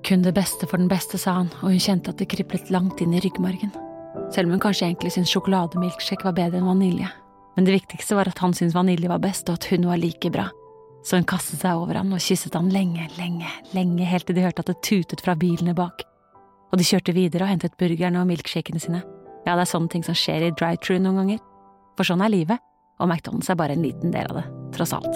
Kun det beste for den beste, sa han, og hun kjente at det kriblet langt inn i ryggmargen. Selv om hun kanskje egentlig syntes sjokolademilkshake var bedre enn vanilje. Men det viktigste var at han syntes vanilje var best, og at hun var like bra. Så hun kastet seg over han og kysset han lenge, helt til de hørte at det tutet fra bilene bak. Og de kjørte videre og hentet burgerne og milkshakene sine. Ja, det sånne ting som skjer i drive-thru noen ganger. For sånn livet, og McDonald's bare en liten del av det, tross alt.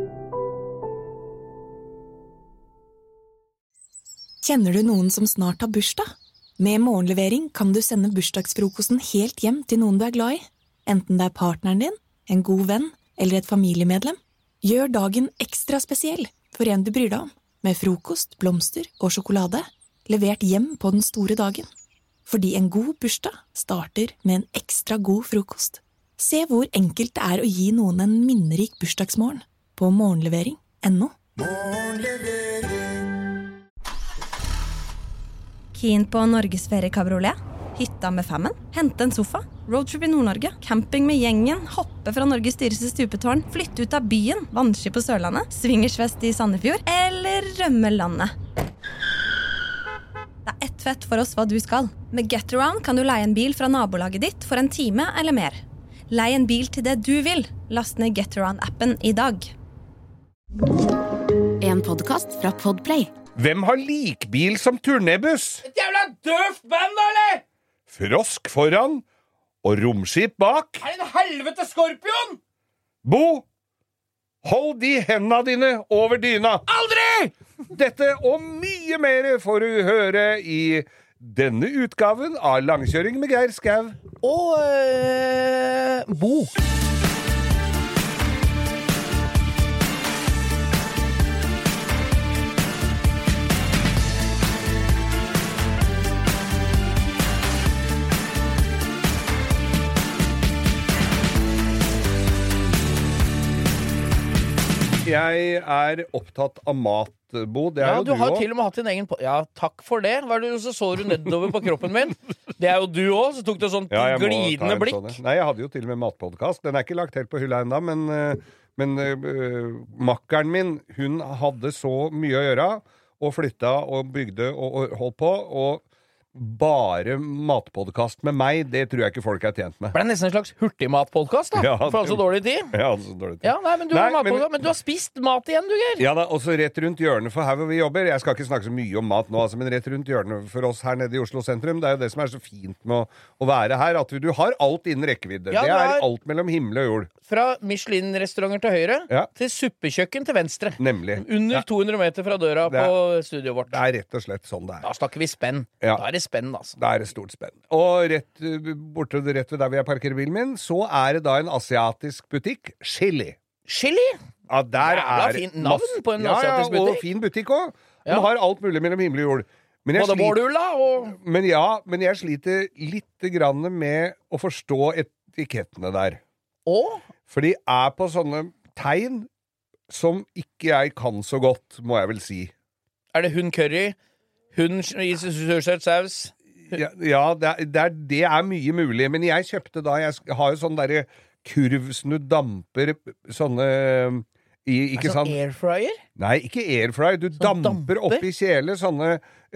Kjenner du noen som snart har bursdag? Med morgenlevering kan du sende bursdagsfrokosten helt hjem til noen du glad i. Enten det partneren din, en god venn eller et familiemedlem. Gjør dagen ekstra spesiell for en du bryr deg om, med frokost, blomster og sjokolade, levert hjem på den store dagen. Fordi en god bursdag starter med en ekstra god frokost. Se hvor enkelt det å gi noen en minnerik bursdagsmorgen på morgenlevering.no. Keen på Norges ferie kabriolet? Hytta med femmen? Hente en sofa? Roadtrip i Nord-Norge? Camping med gjengen? Hoppe fra Norges dyreste stupetårn? Flytte ut av byen? Vannski på Sørlandet? Swingersfest i Sandefjord? Eller rømme landet? Det ett fett for oss hva du skal. Med GetAround kan du leie en bil fra nabolaget ditt for en time eller mer. Lei en bil til det du vil. Last ned GetAround-appen i dag. En podcast fra Podplay. Hvem har likbil som turnébuss? Et jævla døvt band, da, eller? Frosk foran og romskip bak. Er det en helvete skorpion? Bo, hold de hendene dine over dyna. Aldri! Dette og mye mer får du høre i denne utgaven av Langkjøring med Geir Skau. Og Bo. Jeg opptatt av mat, Bo. Det jo du har til og med hatt din egen Ja, takk for det. Så så du nedover på kroppen min. Det jo du også, så tok du sånn glidende blikk. Sånn. Nei, jeg hadde jo til og med matpodcast. Den ikke lagt helt på hylla enda, men makkeren min, hun hadde så mye å gjøre, og flytta og bygde og holdt på, og bare matpodcast med meg, det tror jeg ikke folk tjent med. For det nesten en slags hurtigmatpodcast, da. Ja, for så dårlig tid. Ja, så dårlig tid. Ja, nei, men du har matpodcast, men du har spist mat igjen, du, Geir. Ja da, også rett rundt hjørnet for her hvor vi jobber. Jeg skal ikke snakke så mye om mat nå, altså, men rett rundt hjørnet for oss her nede i Oslo sentrum, det jo det som så fint med å være her, at du har alt innen rekkevidde. Ja, det alt mellom himmel og jord. Fra Michelin-restauranter til høyre, til suppekjøkken til venstre. Nemlig. Under 200 meter fra døra på studioet vårt. Det rett og slett sånn det Da snakker vi spenn. Ja. Da det spenn, altså. Da det stort spenn. Og rett ved der jeg parkerer bilen min, så det da en asiatisk butikk, Chili. Chili? Ja, der fint navn på en asiatisk butikk. Ja, og fin butikk også. De har alt mulig mellom himmel og jord. Men jeg sliter litt grann med å forstå etikettene der. For de på sånne tegn som ikke jeg kan så godt, må jeg vel si. Det hund curry? Hund i sursøt saus? Ja, det mye mulig. Men jeg kjøpte da, jeg har jo sånne der kurv som du damper sånne ikke sånn airfryer? Nei, ikke airfryer. Du damper oppi kjele sånne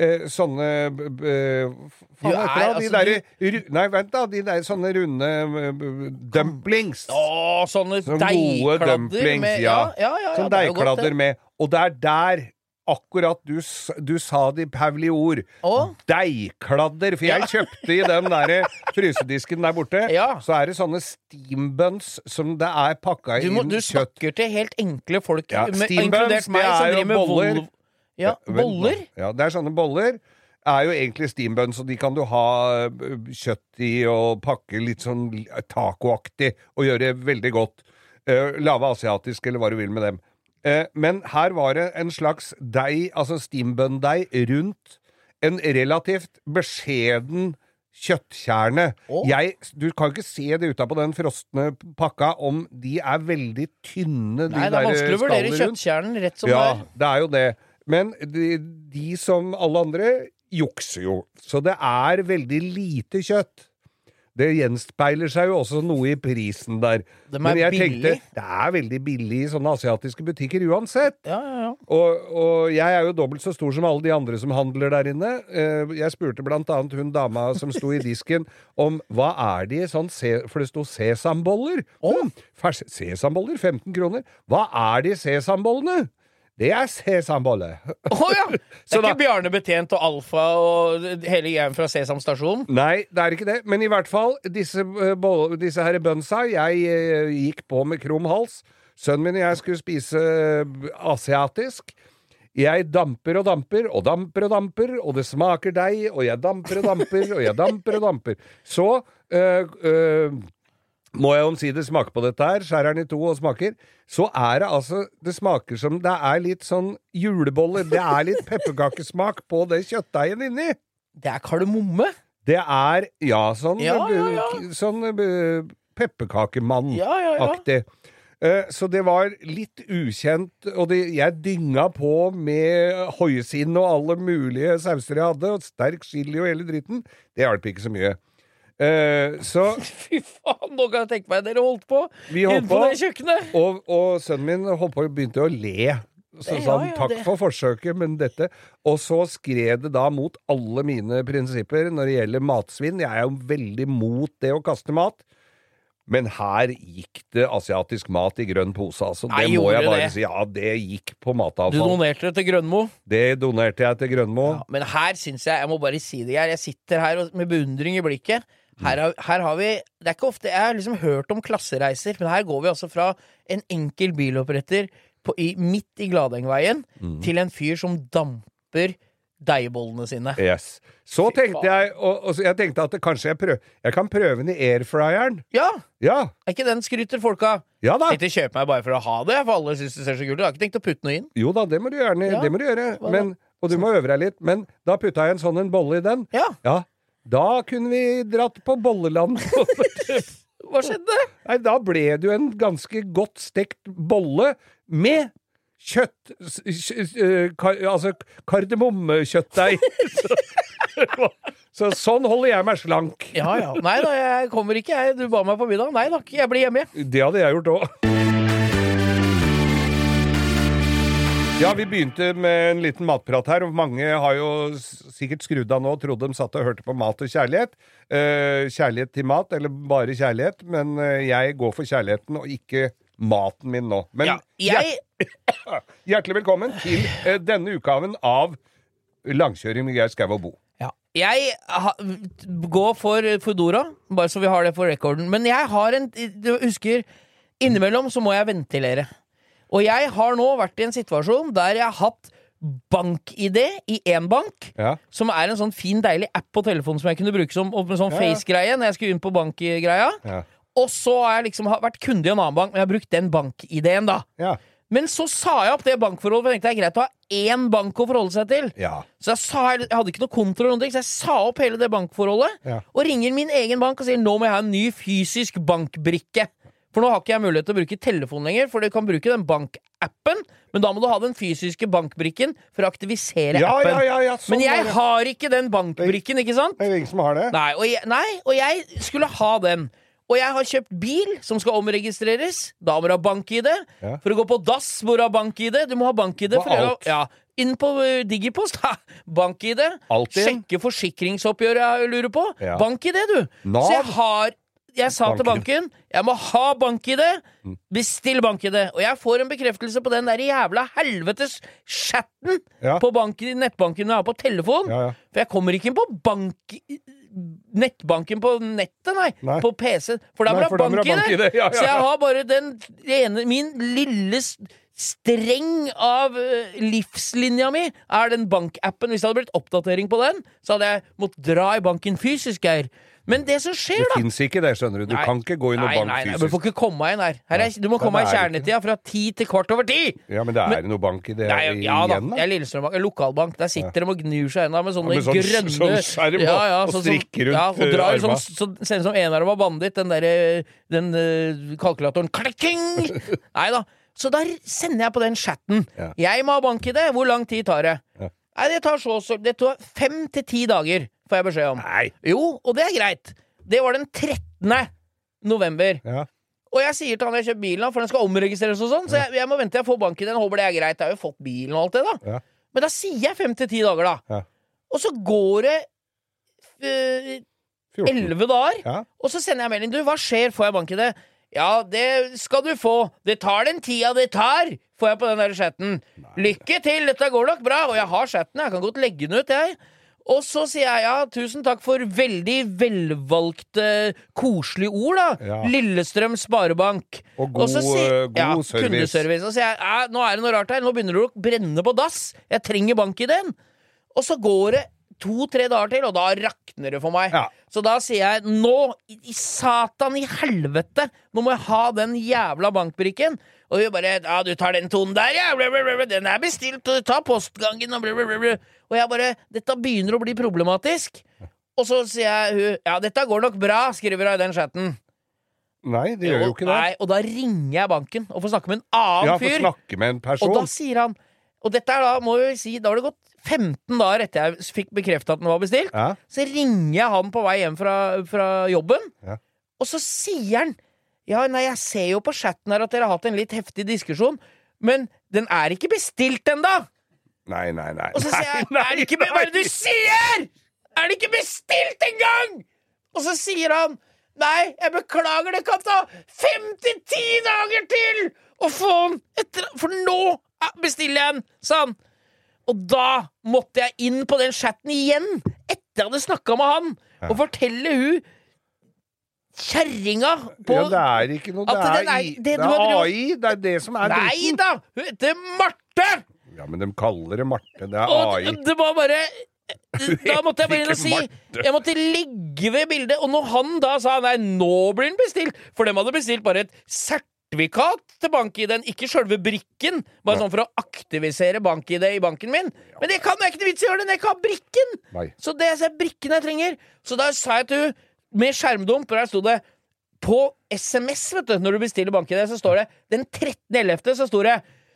nei, vent da, de der sånne runde dumplings. Sånne gode dumplings, sånne deigkladder med. Og det der akkurat du sa de pavlige ord. Deigkladder. For jeg kjøpte i den der frysedisken der borte, så det sånne steambuns som det pakka inn kjøtt. Du snakker til helt enkle folk, steambuns, det jo boller. Ja, boller? Ja, det sånne boller. Jo egentlig steambuns, og de kan du ha kjøtt i og pakke litt sånn tacoaktig og gjøre veldig godt. Lave asiatisk, eller hva du vil med dem. Men her var det en slags deig, altså steambun-deig, rundt en relativt beskjeden kjøttkjerne. Du kan ikke se det utenpå den frostne pakka om de veldig tynne. Nei, det vanskelig å vurdere kjøttkjernen rett som det jo det. Men de som alle andre jukser jo. Så det veldig lite kjøtt. Det gjenspeiler seg jo også noe i prisen der. Men jeg tenkte, det veldig billig i sånne asiatiske butikker uansett. Ja. Og jeg jo dobbelt så stor som alle de andre som handler der inne. Jeg spurte blant annet hun dama som sto i disken om hva de sånn, for det sto sesamboller. Sesamboller, 15 kroner. Hva de sesambollene? Det sesambolle. Ja! Det ikke Bjarne Betjent og Alfa og hele greien fra Sesam stasjon? Nei, det ikke det. Men i hvert fall, disse her bønsa, jeg gikk på med krum hals. Sønnen min og jeg skulle spise asiatisk. Jeg damper og damper, og damper og damper, og det smaker deg, og jeg damper og damper, og jeg damper og damper. Så må jeg omsider smake på dette her, skjærer den i 2 og smaker, så det altså, det smaker som, det litt sånn juleboller, det litt pepperkakesmak på det kjøttdeigen inni. Det kardemomme? Det ja, sånn, sånn pepperkakemann-aktig. Så det var litt ukjent, og jeg dynga på med hoisin og alle mulige sauser jeg hadde, og sterk chili og hele dritten. Det hjalp ikke så mye. Så fy faen, nå kan jeg tenke meg dere holdt på inne på det kjøkkenet og sønnen min begynte å le så sa han takk for forsøket, men dette og så skred det da mot alle mine prinsipper når det gjelder matsvinn. Jeg jo veldig mot det å kaste mat, men her gikk det asiatisk mat i grønn pose, altså. Det må jeg bare si, ja, det gikk på matavfall. Du donerte det til Grønmo? Det donerte jeg til Grønmo. Ja, men her synes jeg må bare si det, jeg sitter her med beundring i blikket. Her har vi, det ikke ofte, jeg har liksom hørt om klassereiser, men her går vi altså fra en enkel biloppretter midt i Gladengveien til en fyr som damper deigbollene sine. Yes. Så tenkte jeg, og jeg tenkte at kanskje jeg kan prøve den i airfryeren. Ja. Ikke den skryter folk av? Ja da. Jeg tenkte kjøpe meg bare for å ha det, for alle synes det ser så kult. Jeg har ikke tenkt å putte noe inn. Jo da, det må du gjerne, det må du gjøre. Men, og du må øve deg litt, men da puttet jeg en bolle i den. Ja. Da kunne vi dratt på bolleland. Hva skjedde? Nei, da ble det jo en ganske godt stekt bolle med kjøtt, altså kardemommekjøttdeig. Så sånn holder jeg meg slank. Ja. Nei da, jeg kommer ikke, du ba meg på middag. Nei da, jeg blir hjemme. Det hadde jeg gjort også. Ja, vi begynte med en liten matprat her, og mange har jo sikkert skrudd av nå og trodde de satt og hørte på mat og kjærlighet. Kjærlighet til mat, eller bare kjærlighet, men jeg går for kjærligheten og ikke maten min nå. Men hjertelig velkommen til denne utgaven av Langkjøring med Geir Skau og Bo. Ja. Jeg går for Foodora, bare så vi har det for rekorden, men jeg har du husker, innimellom så må jeg ventilere. Og jeg har nå vært i en situasjon der jeg har hatt bank-ID i en bank, som en sånn fin, deilig app på telefonen som jeg kunne bruke som sånn face-greie når jeg skulle inn på bank-greia. Ja. Og så har jeg liksom vært kunde i en annen bank, men jeg har brukt den bank-ID-en da. Ja. Men så sa jeg opp det bankforholdet, for jeg tenkte det greit å ha én bank å forholde seg til. Ja. Så jeg hadde ikke noe kontroll, så jeg sa opp hele det bankforholdet, og ringer min egen bank og sier nå må jeg ha en ny fysisk bankbrikke. For nå har ikke jeg mulighet til å bruke telefon lenger, for du kan bruke den bankappen, men da må du ha den fysiske bankbrikken for å aktivisere appen. Ja, sånn men jeg har ikke den bankbrikken, ikke sant? Det ingen som har det. Nei, og jeg skulle ha den. Og jeg har kjøpt bil som skal omregistreres. Da må du ha bank-ID. Ja. For å gå på dass må du ha bank-ID. Du må ha bank-ID. Inn på Digipost, bank-ID. Sjekke forsikringsoppgjøret jeg lurer på. Ja. Bank-ID, du. Så jeg sa til banken, jeg må ha bank-ID, bestill bank-ID, og jeg får en bekreftelse på den der jævla helvetes chatten på nettbanken jeg har på telefon, for jeg kommer ikke inn på nettbanken på nettet, nei, på PC, for da må jeg ha bank-ID, så jeg har bare min lille streng av livslinja mi den bankappen. Hvis det hadde blitt oppdatering på den, så hadde jeg måttet dra i banken fysisk, Geir. Men det som skjer da... Det finnes ikke det, skjønner du. Du kan ikke gå inn og bank fysisk. Nei, du får ikke komme inn her. Du må komme i kjernetida fra 10 til 10:15. Ja, men det noe bank i det igjen, da? Jeg Lillestrømbank, en lokalbank. Der sitter de og gnur seg enda med sånne grønne... Sånn skjerm og strikker rundt arma. Så ser det som enarm av banditt, den kalkulatoren. Klikking! Neida. Så da sender jeg på den chatten. Jeg må ha bank i det. Hvor lang tid tar det? Nei, det tar 5 til 10 dager. Får jeg beskjed om. Nei. Jo, og det greit. Det var den 13. november. Ja. Og jeg sier til han jeg kjøper bilen, for den skal omregistreres og sånn, så jeg må vente til jeg får bank i den. Håper det er greit. Jeg har jo fått bilen og alt det, da. Ja. Men da sier jeg 5 til 10 dager, da. Ja. Og så går det 11 dager, Ja. og så sender jeg melding. Du, hva skjer? Får jeg bank i det? Ja, det skal du få. Det tar den tida det tar, får jeg på den der chatten. Lykke til, dette går nok bra. Og jeg har chatten, jeg kan godt legge den ut, jeg. Og så sier jeg ja, tusen takk for veldig velvalgte, koselige ord, da. Ja. Lillestrøm Sparebank. Og god service. Kundeservice. Og så sier jeg ja, nå er det noe rart her. Nå begynner du å brenne på dass. Jeg trenger bank i den. Og så går det 2-3 dager til, og da rakner det for meg. Ja. Så da sier jeg nå, i satan i helvete, nå må jeg ha den jævla bankbrikken. Og hun bare, ja, du tar den tonen der, ja, blablabla, den er bestilt, og du tar postgangen, og blablabla. Og jeg bare, dette begynner å bli problematisk. Og så sier jeg hun, ja, dette går nok bra, skriver hun i den chatten. Nei, det gjør jo ikke det. Nei, og da ringer jeg banken, og får snakke med en annen Ja, for fyr. snakke med en person. Og da sier han, og dette er da, må jeg si, da har det gått 15 dager etter jeg fikk bekreftet at den var bestilt, Ja. så ringer jeg han på vei hjem fra jobben, Ja. og så sier han, ja, nei, jeg ser jo på chatten her at dere har hatt en litt heftig diskusjon, men den er ikke bestilt enda. Nei. Og så sier jeg, er det ikke, hva er det du sier? Er det ikke bestilt engang? Og så sier han, nei, jeg beklager, det kan ta 5-10 dager til å få den etter, for nå bestiller jeg den, sa han. Og da måtte jeg inn på den chatten igjen, etter jeg hadde snakket med han, og fortelle hun kjerringa på Ja, det er ikke noe, det er AI, det er det som er Nei dritten. da, hun heter Marte! Ja, men de kaller det Marte, det er Og AI. det var bare Da måtte jeg bare inn og Ikke si Marte. jeg måtte ligge ved bildet. Og når han da sa nei, nå blir den bestilt, for de hadde bestilt bare et sertifikat til bank-ID-en, ikke selve brikken, bare sånn for å aktivisere bank-ID i banken min. Men det kan jeg ikke, vits i å gjøre det når jeg ikke har brikken. Nei. Så det er brikken jeg trenger. Så da sa jeg til hun med skjermdump, og der sto det på SMS, vet du, når du bestiller bank-ID, så står det den 13.11. så står det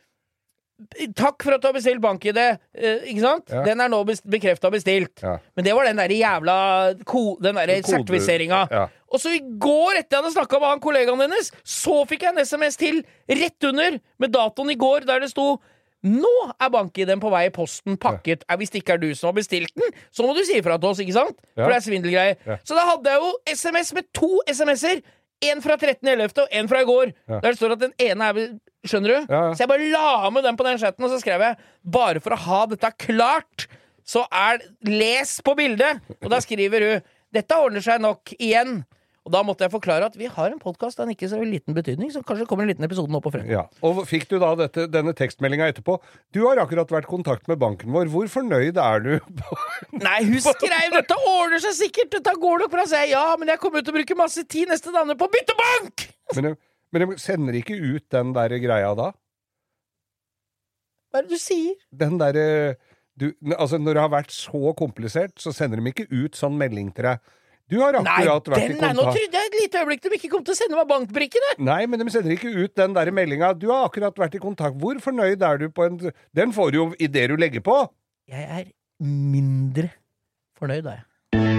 takk for at du har bestilt bank-ID, ikke sant? Ja. Den er nå bekreftet bestilt. Ja. Men det var den der jævla den der sertifiseringa. Ja. Og så i går, etter jeg hadde snakket med han kollegaen hennes, så fikk jeg en SMS til rett under, med datoen i går, der det sto nå er bank-ID-en på vei i posten pakket. Hvis det ikke er du som har bestilt den, så må du si ifra til oss, ikke sant? For det er svindelgreier. Ja. Så da hadde jeg jo SMS med 2 SMS-er. En fra 13.11. og en fra i går. Ja. Der det står at den ene er skjønner du? Ja. Så jeg bare la med den på den chatten, og så skrev jeg bare for å ha dette klart, så les på bildet. Og da skriver hun dette ordner seg nok igjen. Og da måtte jeg forklare at vi har en podcast av en ikke så liten betydning, så kanskje kommer en liten episode nå på frem. Ja. Og fikk du da denne tekstmeldinga etterpå? Du har akkurat vært i kontakt med banken vår. Hvor fornøyd er du? Nei, hun skrev dette ordner seg sikkert, dette går nok bra. Så jeg, ja, men jeg kommer til å bruke masse tid neste dagene på å bytte bank! Men de sender ikke ut den der greia da? Hva er det du sier? Den der altså når det har vært så komplisert, så sender de ikke ut sånn melding til deg. Du har akkurat vært i kontakt. Nå trodde jeg et lite øyeblikk de ikke kom til å sende meg bankbrikkene. Nei, men de sender ikke ut den der meldinga. Du har akkurat vært i kontakt. Hvor fornøyd er du på en Den får du jo i det du legger på. Jeg er mindre fornøyd, da jeg.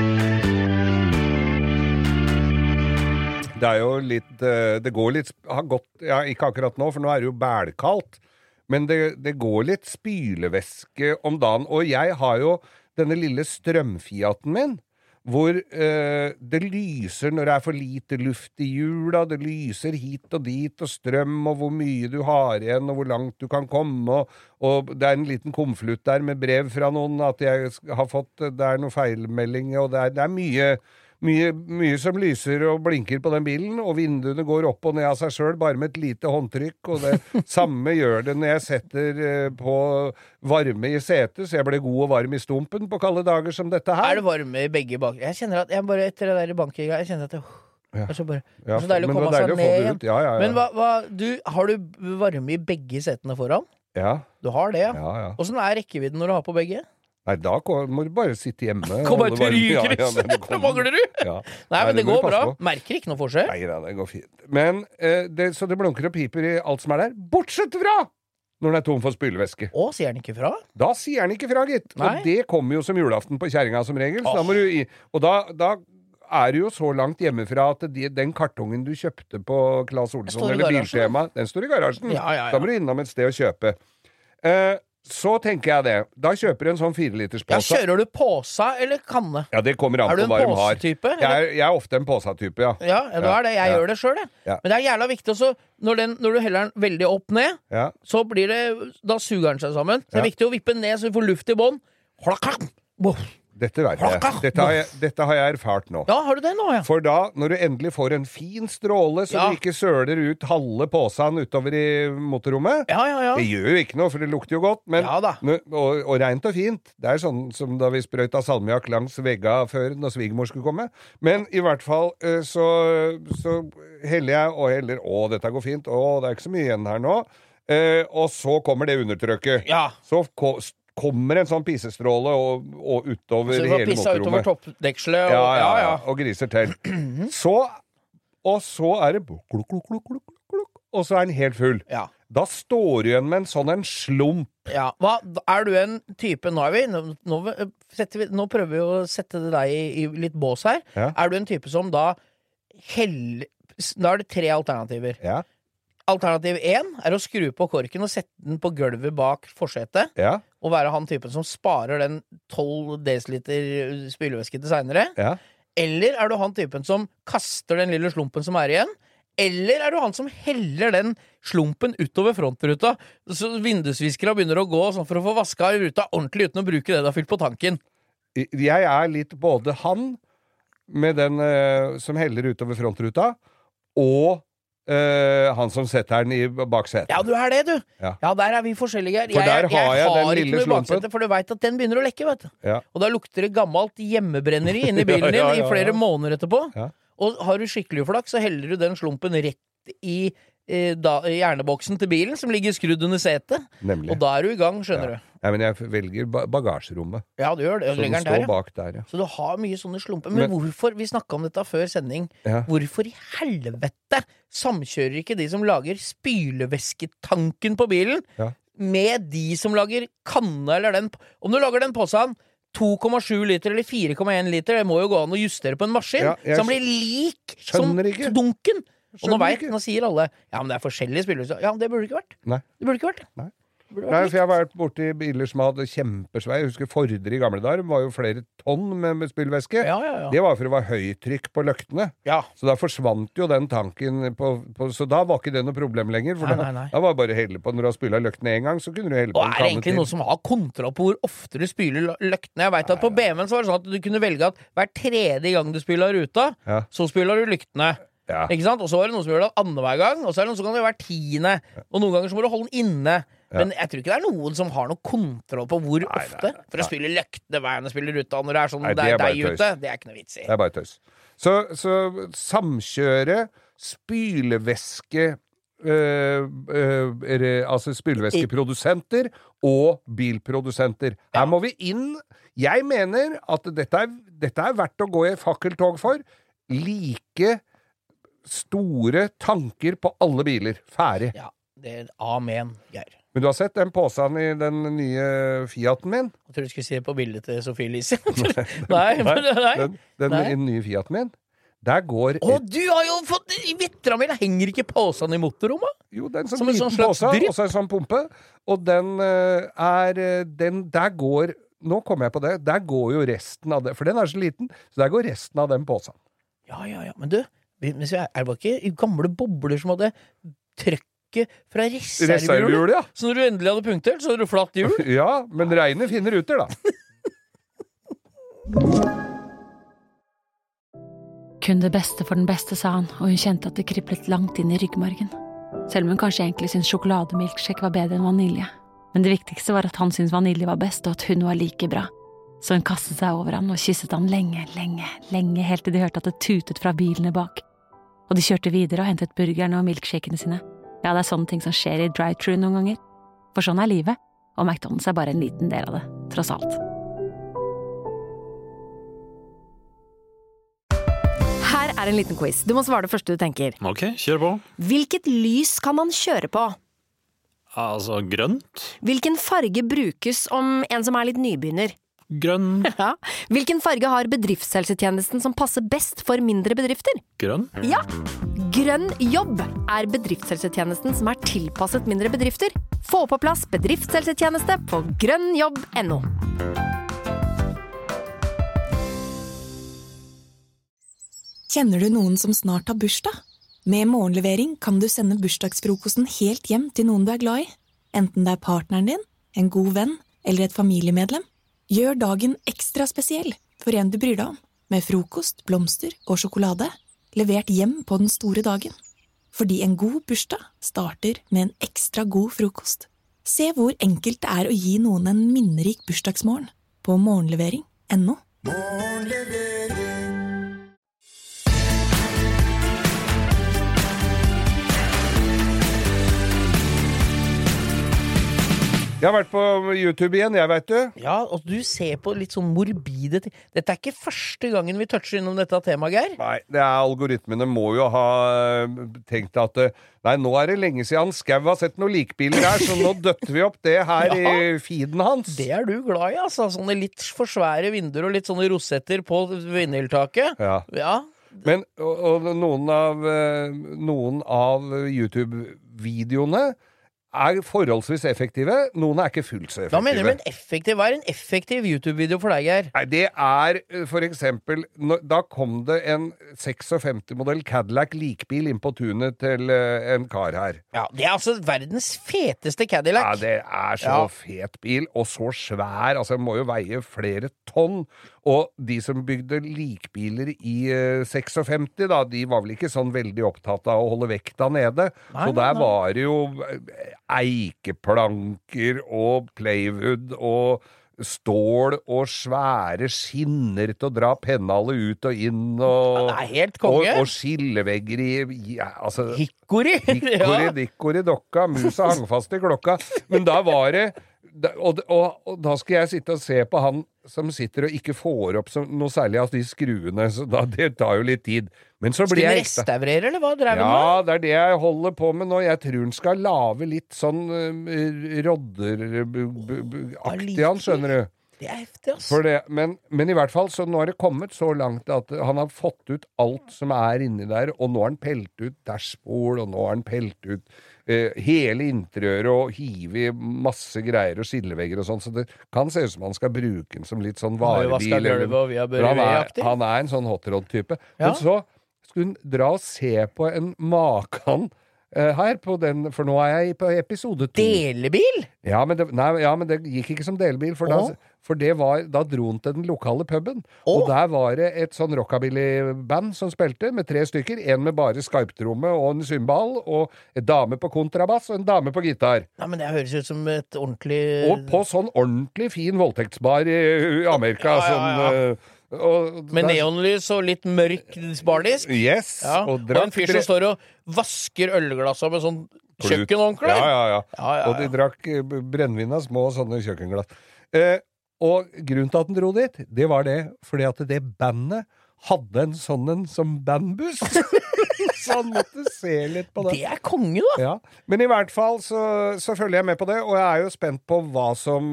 Det er jo litt Det går litt har gått, ja, ikke akkurat nå, for nå er det jo bælkaldt. Men det går litt spylevæske om dagen. Og jeg har jo denne lille strømfiaten min, hvor det lyser når det er for lite luft i hjula, det lyser hit og dit, og strøm, og hvor mye du har igjen, og hvor langt du kan komme, og det er en liten konvolutt der med brev fra noen, at jeg har fått, det er noe feilmelding, og det er mye som lyser og blinker på den bilen, og vinduene går opp og ned av seg selv, bare med et lite håndtrykk, og det samme gjør det når jeg setter på varme i setet, så jeg blir god og varm i stumpen på kalde dager som dette her. Er det varme i begge bak? Jeg kjenner at jeg bare etter det der banket, jeg kjenner at det er så, bare, Ja, så deilig å men komme det var seg deilig å få ned det igjen. ut. Ja. Men har du varme i begge setene foran? Ja. Du har det, ja. Ja. Hvordan er rekkevidden når du har på begge? Nei, da må du bare sitte hjemme. Kom bare til ryker, det mangler du? Ja. Nei, men det må går du passe bra. på. Merker ikke noe forskjell. Nei, det går fint. Men, så det blunker og piper i alt som er der, bortsett fra når den er tom for spylevæske. Å, sier den ikke fra? Da sier den ikke fra, gitt. Nei. Og det kommer jo som julaften på kjerringa som regel. Så da må du og da du jo så langt hjemmefra at den kartongen du kjøpte på Claes Olsson eller Biltema, den står i garasjen. Ja. Da må du innom et sted å kjøpe. Så tenker jeg det. Da kjøper du en sånn 4-liters påse. Ja, kjører du påsa eller kanne? Ja, det kommer an på hva de har. Er du en påsetype? Jeg er ofte en påsa-type, ja. Ja, du er det. Jeg gjør det selv, jeg. Ja. Men det er jævla viktig også, når du heller den veldig opp ned, så blir det, da suger den seg sammen. Så det er viktig å vippe ned så du får luft i bånd. Dette vet jeg. Dette har jeg erfart nå. Ja, har du det nå, ja? For da, når du endelig får en fin stråle, så du ikke søler ut halve påsen utover i motorrommet. Ja. Det gjør jo ikke noe, for det lukter jo godt. Men, og rent og fint. Det er sånn som da vi sprøyta salmiakk langs vegga før når svigermor skulle komme. Men i hvert fall så heller jeg, dette går fint. Det er ikke så mye igjen her nå. Og så kommer det undertrykket. Ja. Så kommer en sånn pisestråle og utover hele motorrommet. Så du får pissa utover toppdekselet. Ja, og griser til. Og så er det og så er den helt full. Ja. Da står du igjen med en slump. Ja, er du en type, nå prøver vi å sette deg i litt bås her. Ja. Er du en type som da er det 3 alternativer. Ja. Alternativ 1 er å skru på korken og sette den på gulvet bak forsetet. Ja. Og være han typen som sparer den 12 dl spylevæske til senere. Ja. Eller er du han typen som kaster den lille slumpen som er igjen? Eller er du han som heller den slumpen utover frontruta, så vindusviskere begynner å gå sånn for å få vaska ruta ordentlig uten å bruke det du har fylt på tanken? Jeg er litt både han med den som heller utover frontruta, og han som setter den i baksetet. Ja, du er det, du. Ja, der er vi forskjellige. For der har jeg den lille slumpen. For du vet at den begynner å lekke, vet du. Ja. Og da lukter det gammelt hjemmebrenneri inni bilen din i flere måneder etterpå. Ja. Og har du skikkelig flaks, så heller du den slumpen rett i hjerneboksen til bilen, som ligger skrudd under setet. Nemlig. Og da er du i gang, skjønner du. Ja, men jeg velger bagasjerommet. Ja, du gjør det. Så den står bak der, ja. Så du har mye sånne slumper. Men hvorfor, vi snakket om dette før sending, hvorfor i helvete samkjører ikke de som lager spylevæsketanken på bilen med de som lager kanne eller den? Om du lager den påsen 2,7 liter eller 4,1 liter, det må jo gå an å justere på en maskin, som blir lik som dunken. Og nå sier alle, ja, men det er forskjellige spylevæsker. Ja, det burde det ikke vært. Nei. Det burde ikke vært. Nei. Nei, for jeg har vært borte i biler som hadde kjempesvei. Jeg husker Fordre i gamle dager var jo flere tonn med spylevæske. Ja. Det var for det var høytrykk på løktene. Ja. Så da forsvant jo den tanken så da var ikke det noe problem lenger. For da var det bare helle på når du har spylet løktene en gang, så kunne du helle på en kanne til. Og er det egentlig noen som har kontroll på hvor ofte du spyler løktene? Jeg vet at på BMW så var det sånn at du kunne velge at hver 3. gang du spyler ruta, så spyler du lyktene. Ja. Ikke sant? Og så er det noen som gjør det annenhver gang, og så er det noen som kan gjøre hver 10., og noen ganger så må du holde den inne. Men jeg tror ikke det er noen som har noe kontroll på hvor ofte. For å spille løktene hver gang du spiller ruta når det er sånn det er deg ute, det er ikke noe vits i. Det er bare tøys. Så samkjøre spylevæske altså spylevæskeprodusenter og bilprodusenter. Her må vi inn. Jeg mener at dette er verdt å gå i fakkeltog for. Like store tanker på alle biler. Ferdig. Ja, det er amen, Geir. Men du har sett den påsen i den nye Fiaten min? Jeg tror du skulle se på bildet til Sofie Elise. Nei. Den nye Fiaten min, der går... du har jo fått... Vittra mi, henger ikke påsen i motorrommet? Jo, det er en sånn liten påse, og så en sånn pumpe. Og der går... Nå kommer jeg på det. Der går jo resten av det, for den er så liten, så der går resten av den påsen. Ja. Men du... Er det bare ikke gamle bobler som hadde trøkket fra reservehjulet? Ja. Så når du endelig hadde punktert, så hadde du flatt hjul? Ja, men regnet finner ruter, da. Kun det beste for den beste, sa han, og hun kjente at det kriblet langt inn i ryggmargen. Selv om hun kanskje egentlig syntes sjokolademilkshake var bedre enn vanilje. Men det viktigste var at han syntes vanilje var best, og at hun var like bra. Så hun kastet seg over han og kysset han lenge, helt til de hørte at det tutet fra bilene bak. Og de kjørte videre og hentet burgerne og milkshakene sine. Ja, det er sånne ting som skjer i drive-thru noen ganger. For sånn er livet, og McDonald's er bare en liten del av det, tross alt. Her er en liten quiz. Du må svare det første du tenker. Ok, kjør på. Hvilket lys kan man kjøre på? Altså grønt. Hvilken farge brukes om en som er litt nybegynner? Grønn. Ja. Hvilken farge har bedriftshelsetjenesten som passer best for mindre bedrifter? Grønn? Ja! Grønn jobb er bedriftshelsetjenesten som er tilpasset mindre bedrifter. Få på plass bedriftshelsetjeneste på grønnjobb.no. Kjenner du noen som snart har bursdag? Med morgenlevering kan du sende bursdagsfrokosten helt hjem til noen du er glad i. Enten det er partneren din, en god venn eller et familiemedlem. Gjør dagen ekstra spesiell for en du bryr deg om. Med frokost, blomster og sjokolade. Levert hjem på den store dagen. Fordi en god bursdag starter med en ekstra god frokost. Se hvor enkelt det er å gi noen en minnerik bursdagsmorgen på morgenlevering.no. Jeg har vært på YouTube igjen, jeg vet du. Ja, og du ser på litt sånn morbide ting. Dette er ikke første gangen vi toucher innom dette temaet, Geir. Nei, det er algoritmene må jo ha tenkt at nei, nå er det lenge siden Skau har sett noen likbiler her, så nå døtter vi opp det her i feeden hans. Det er du glad i, altså. Sånne litt for svære vinduer og litt sånne rosetter på vinyltaket. Ja. Men og noen av YouTube-videoene er forholdsvis effektive. Noen er ikke fullt så effektive. Hva mener du med en effektiv? Hva er en effektiv YouTube-video for deg, Geir? Nei, det er for eksempel da kom det en 56-modell Cadillac likbil inn på tunet til en kar her. Ja, det er altså verdens feteste Cadillac. Ja, det er så fet bil, og så svær. Altså, den må jo veie flere tonn. Og de som bygde likbiler i 56, da, de var vel ikke sånn veldig opptatt av å holde vekta nede. Så der var det jo eikeplanker og plywood og stål og svære skinner til å dra pennalet ut og inn og, det er helt konge. Og skillevegger i altså, Hikkory dokka, musa hang fast i klokka. Men da var det og da skal jeg sitte og se på han som sitter og ikke får opp noe særlig av de skruene, så det tar jo litt tid. Men så blir jeg restaurere, eller hva drev du med? Ja, det er det jeg holder på med nå. Jeg tror han skal lage litt sånn rodderaktig, han, skjønner du. Det er heftig, ass. Men i hvert fall, så nå har det kommet så langt at han har fått ut alt som er inni der, og nå har han pelt ut dashbord, og nå har han pelt ut hele interiøret og hive masse greier og skillevegger og sånn, så det kan se ut som han skal bruke den som litt sånn varebil. Han er en sånn hotrod-type. Ja. Men så skulle hun dra og se på en makan her på den, for nå er jeg på episode 2. Delebil? Ja, men det gikk ikke som delebil, for da dro han til den lokale puben, og der var det et sånn rockabilly-band som spilte med 3 stykker, en med bare skarptromme og en cymbal, og en dame på kontrabass og en dame på gitar. Ja, men det høres ut som et ordentlig... Og på sånn ordentlig fin voldtektsbar i Amerika, med neonlys og litt mørk bardisk. Yes. Ja. Og en fyr som står og vasker ølglassa med sånn kjøkkenhåndkle. Ja. Og de drakk brennvin av små sånne kjøkkenglass. Og grunnen til at den dro dit, det var det fordi at det bandet hadde en sånn som bandbuss. Så han måtte se litt på det. Det er konge, da! Ja. Men i hvert fall så følger jeg med på det, og jeg er jo spent på hva som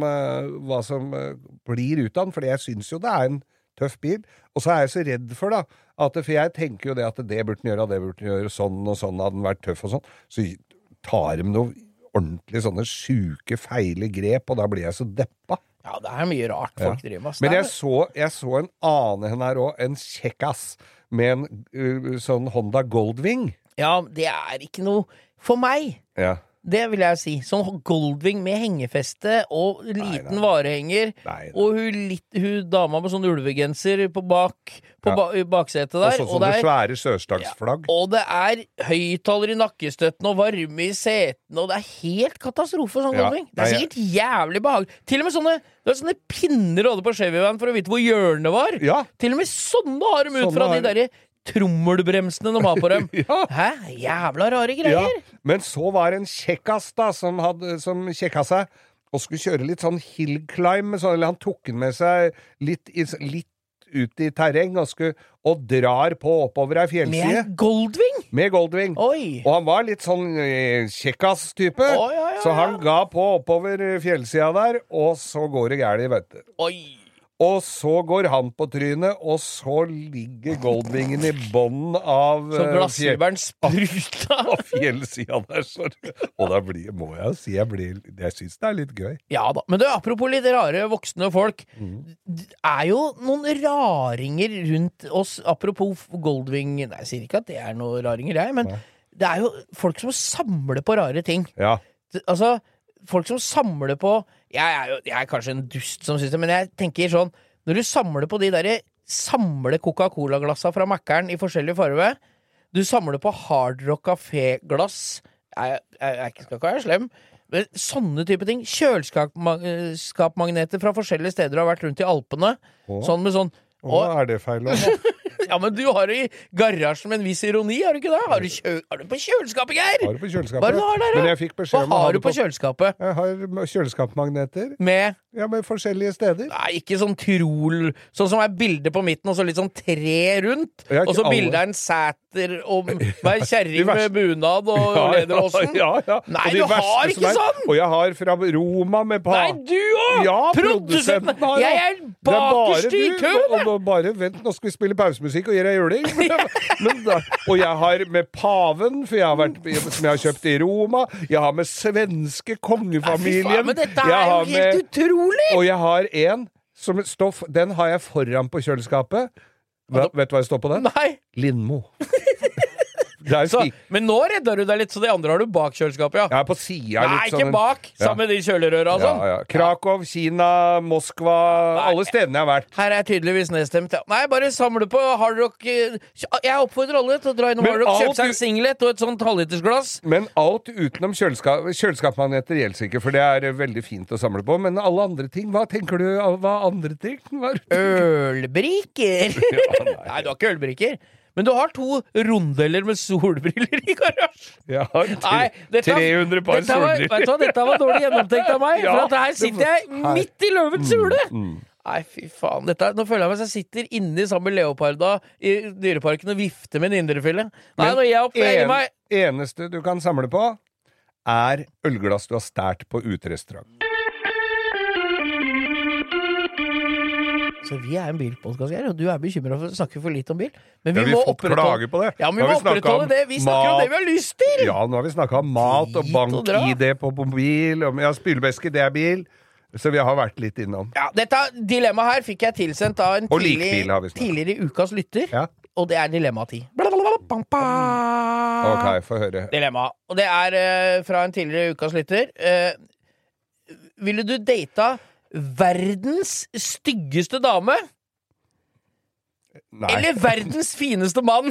blir ut av den, fordi jeg synes jo det er en tøff bil, og så er jeg så redd for da, for jeg tenker jo det at det burde den gjøre, sånn og sånn, hadde den vært tøff og sånn, så tar de noe ordentlig sånne syke, feile grep, og da blir jeg så deppa. Ja, det er mye rart folk driver med. Men jeg så en annen her også, en kjekkass, med en sånn Honda Goldwing. Ja, det er ikke noe for meg. Ja. Det vil jeg si. Sånn Goldwing med hengefeste og liten varehenger. Og hun dama med sånn ulvegenser på baksetet der. Og sånne svære sørstagsflagg. Og det er høyttaler i nakkestøtten og varme i setene, og det er helt katastrofe sånn Goldwing. Det er sikkert jævlig behagelig. Til og med sånne pinner hadde på Chevy-van for å vite hvor hjørnet var. Ja. Til og med sånne har de ut fra de derre trommelbremsene de har på dem. Hæ? Jævla rare greier. Ja. Men så var det en kjekkas da, som kjekka seg, og skulle kjøre litt sånn hill climb, eller han tok den med seg litt ut i terreng, og drar på oppover ei fjellside. Med Goldwing? Med Goldwing. Oi. Og han var litt sånn kjekkas-type, så han ga på oppover fjellsida der, og så går det gærlig, vet du. Oi. Og så går han på trynet, og så ligger Goldwingen i bånden av Så glassfiberen spruta av fjellsida der. Så, og da må jeg jo si jeg synes det litt gøy. Ja da, men apropos litt rare voksne folk, det jo noen raringer rundt oss, apropos Goldwing. Nei, jeg sier ikke at det noen raringer, men det jo folk som samler på rare ting. Ja. Altså, folk som samler på jeg kanskje en dust som synes det, men jeg tenker sånn, når du samler på de der samle Coca-Cola-glassa fra Mackeren i forskjellige farve, du samler på Hard Rock Café-glass, jeg skal ikke være slem, men sånne type ting, kjøleskapmagneter fra forskjellige steder du har vært rundt i Alpene, sånn med sånn det feil å Ja, men du har det i garasjen med en viss ironi, har du ikke det? Har du på kjøleskapet, Geir? Har du på kjøleskapet? Hva har der, men jeg fikk beskjed om Hva har du på kjøleskapet? Jeg har kjøleskapmagneter. Med forskjellige steder. Nei, ikke sånn trol, sånn som bilde på midten, og så litt sånn tre rundt, og så bildet en sæter og hver kjerring med bunad og lederåsen. Nei, du har ikke sånn! Og jeg har fra Roma med Nei, du også! Ja, produsenten har jeg bakerst i køen! Bare vent, nå skal vi spille pausemusikk og gjøre juling. Og jeg har med paven, for som jeg har kjøpt i Roma. Jeg har med svenske kongefamilien. Men dette jo helt utrolig! Og jeg har en som stoff, den har jeg foran på kjøleskapet. Vet du hva jeg står på den? Nei. Lindmo. Men nå redder du deg litt, så de andre har du bak kjøleskapet, ja? Ja, på siden. Nei, ikke bak! Sammen med de kjølerøra og sånn. Krakow, Kina, Moskva, alle stedene jeg har vært. Her tydeligvis nedstemt. Nei, bare samle på Hard Rock. Jeg oppfordrer alle til å dra innom Hard Rock, kjøpe seg en singlet og et sånt halvlitersglass. Men alt utenom kjøleskapmagneter gjelder ikke, for det veldig fint å samle på. Men alle andre ting, hva tenker du? Hva andre ting? Ølbrikker! Nei, du har ikke ølbrikker. Men du har 2 rondeller med solbriller i garasjen. Ja, 300 par solbriller. Vet du hva, dette var dårlig gjennomtenkt av meg, for at her sitter jeg midt i løvens hule. Nei, fy faen. Nå føler jeg meg som jeg sitter inne sammen med leoparda i dyreparken og vifter med en indrefille. Nei, når jeg opplegger meg... Eneste du kan samle på ølglass du har stært på uterestaurant. Så vi en bilpodcast her, og du bekymret for å snakke for litt om bil. Men vi må opprettholde på det. Ja, men vi må opprettholde det. Vi snakker om det vi har lyst til! Ja, nå har vi snakket om mat og bank-ID på mobil, og spylevæske, det bil. Så vi har vært litt innom. Ja, dette dilemmaet her fikk jeg tilsendt av en tidligere ukas lytter, og det dilemma 10. Ok, få høre. Dilemma. Og det fra en tidligere ukas lytter. Ville du data verdens styggeste dame? Nei. Eller verdens fineste mann?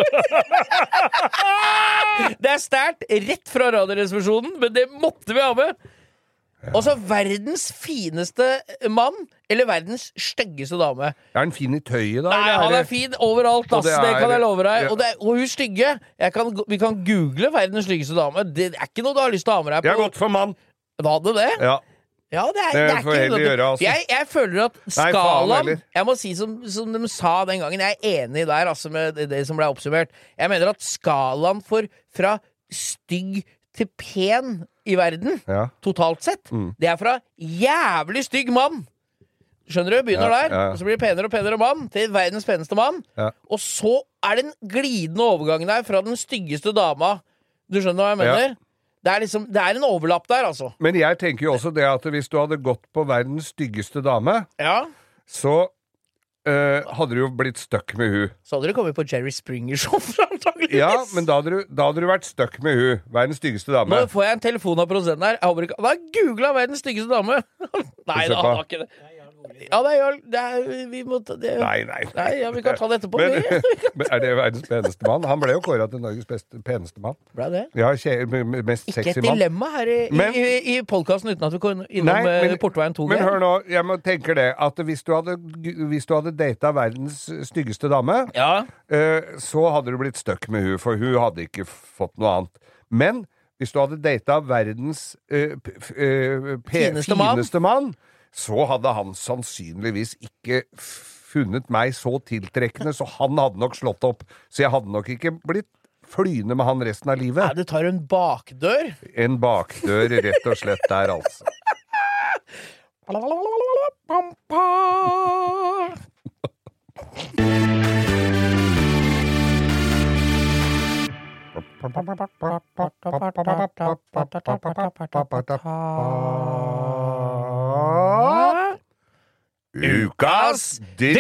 Det stært rett fra radioresepsjonen, men det måtte vi ha med. Og så verdens fineste mann eller verdens styggeste dame. En fin i tøyet da? Nei, han fin overalt, det kan jeg love deg. Og hun stygge, vi kan google verdens styggeste dame. Det ikke noe du har lyst til å ha med deg på. Jeg har gått for mann. Du hadde det? Ja. Ja, det ikke noe. Gjøre, altså. Jeg føler at skalaen jeg må si som de sa den gangen, jeg enig der altså, med det som ble oppsummert. Jeg mener at skalaen fra stygg til pen i verden, totalt sett, det fra jævlig stygg mann. Skjønner du? Begynner der, og så blir det penere og penere mann til verdens peneste mann. Og så det en glidende overgang der fra den styggeste dama. Du skjønner hva jeg mener? Det en overlapp der, altså. Men jeg tenker jo også det at hvis du hadde gått på verdens styggeste dame, så hadde du jo blitt stuck med hun. Så hadde du kommet på Jerry Springer Show, antageligvis. Ja, men da hadde du vært stuck med hun. Verdens styggeste dame. Nå får jeg en telefon av produsenten her. Da har jeg googlet verdens styggeste dame. Nei, da har ikke det. Ja, vi må ta det. Nei, vi kan ta det etterpå. Men det verdens peneste mann? Han ble jo kåret til Norges peneste mann. Ble det? Ja, mest sexy mann. Ikke et dilemma her i podcasten uten at vi går innom Portveien 2. Men hør nå, jeg må tenke det, at hvis du hadde datet verdens styggeste dame, så hadde du blitt stuck med hun, for hun hadde ikke fått noe annet. Men hvis du hadde datet verdens fineste mann, så hadde han sannsynligvis ikke funnet meg så tiltrekkende, så han hadde nok slått opp. Så jeg hadde nok ikke blitt flyende med han resten av livet. Nei, du tar en bakdør? En bakdør, rett og slett der, altså. Ukas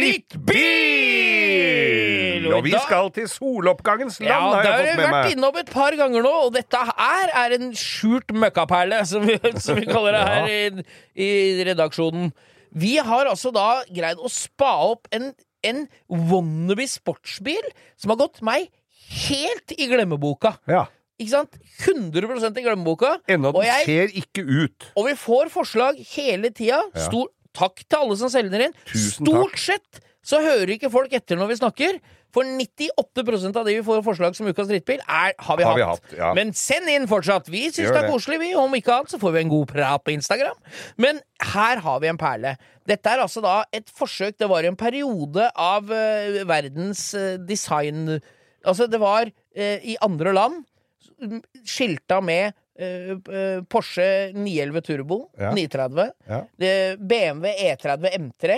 drittbil! Og vi skal til soloppgangens land, har jeg fått med meg. Ja, det har jeg vært meg. innom et par ganger nå, og dette er en skjult møkkaperle, som vi kaller det her i redaksjonen. Vi har altså da greid å spa opp en wannabe sportsbil som har gått meg helt i glemmeboka. Ja. Ikke sant? 100% i glemmeboka. Ennå den ser ikke ut. Og vi får forslag hele tida. Takk til alle som selger inn. Stort sett så hører ikke folk etter når vi snakker. For 98% av de vi får forslag som ukas drittbil, har vi hatt. Ja. Men send inn fortsatt. Vi synes det er koselig, vi. Om ikke annet så får vi en god prat på Instagram. Men her har vi en perle. Dette er altså da et forsøk. Det var en periode av verdens design. Altså det var i andre land skilta med Porsche 911 Turbo 930, BMW E30 M3,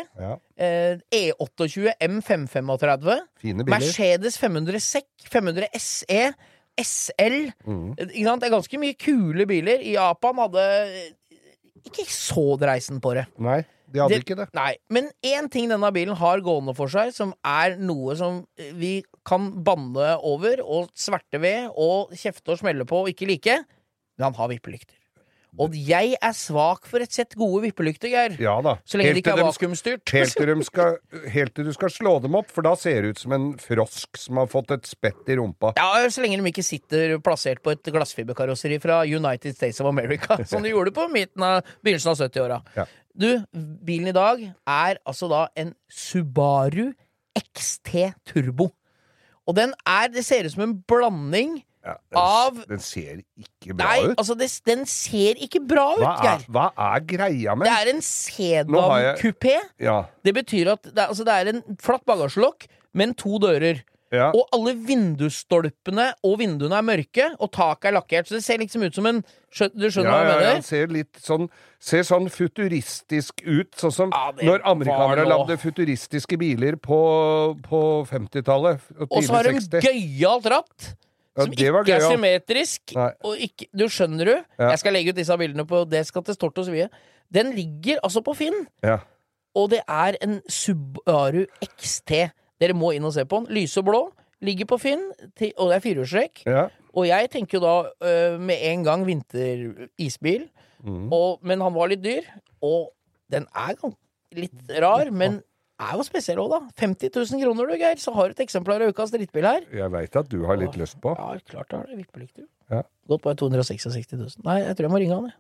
E28 M535, Mercedes 500 SEC, 500 SE, SL. Det er ganske mye kule biler. I Japan hadde ikke så dreisen på det. Nei, de hadde ikke det. Nei, men en ting denne bilen har gående for seg, som er noe som vi kan banne over og sverte ved og kjefte og smelle på og ikke like, men han har vippelykter. Og jeg er svak for et sett gode vippelykter, Geir. Ja da. Så lenge det ikke er vakuumstyrt. Helt til du skal slå dem opp, for da ser det ut som en frosk som har fått et spett i rumpa. Ja, så lenge de ikke sitter plassert på et glassfiberkarosseri fra United States of America, som de gjorde på begynnelsen av 70-åra. Ja. Du, bilen i dag er altså da en Subaru XT Turbo. Og det ser ut som en blanding den ser ikke bra ut. Nei, altså den ser ikke bra ut, Geir. Hva er greia med? Det er en sedan-kupé. Ja. Det betyr at det er en flatt bagasjelokk, men 2 dører. Ja. Og alle vindusstolpene og vinduene er mørke, og taket er lakkert. Så det ser liksom ut som en... Du skjønner hva jeg mener? Ja, ser litt sånn futuristisk ut, sånn som når amerikanere lagde futuristiske biler på 50-tallet. Og så har de gøyalt ratt. Som ikke er symmetrisk. Og ikke, du skjønner du? Ja. Jeg skal legge ut disse bildene på Det skal til Stort og Svie. Den ligger altså på Finn. Ja. Og det er en Subaru XT. Dere må inn og se på den. Lyse blå. Ligger på Finn. Og det er 4-hjulstrekk. Ja. Og jeg tenker jo da med en gang vinterisbil. Men han var litt dyr. Og den er litt rar, men er jo spesiell også da. 50 000 kroner du, Geir, så har du et eksemplar av ukas drittbil her. Jeg vet at du har litt lyst på. Ja, klart det har det. Vippelykter. Ja. Gått bare 266 000. Nei, jeg tror jeg må ringe han,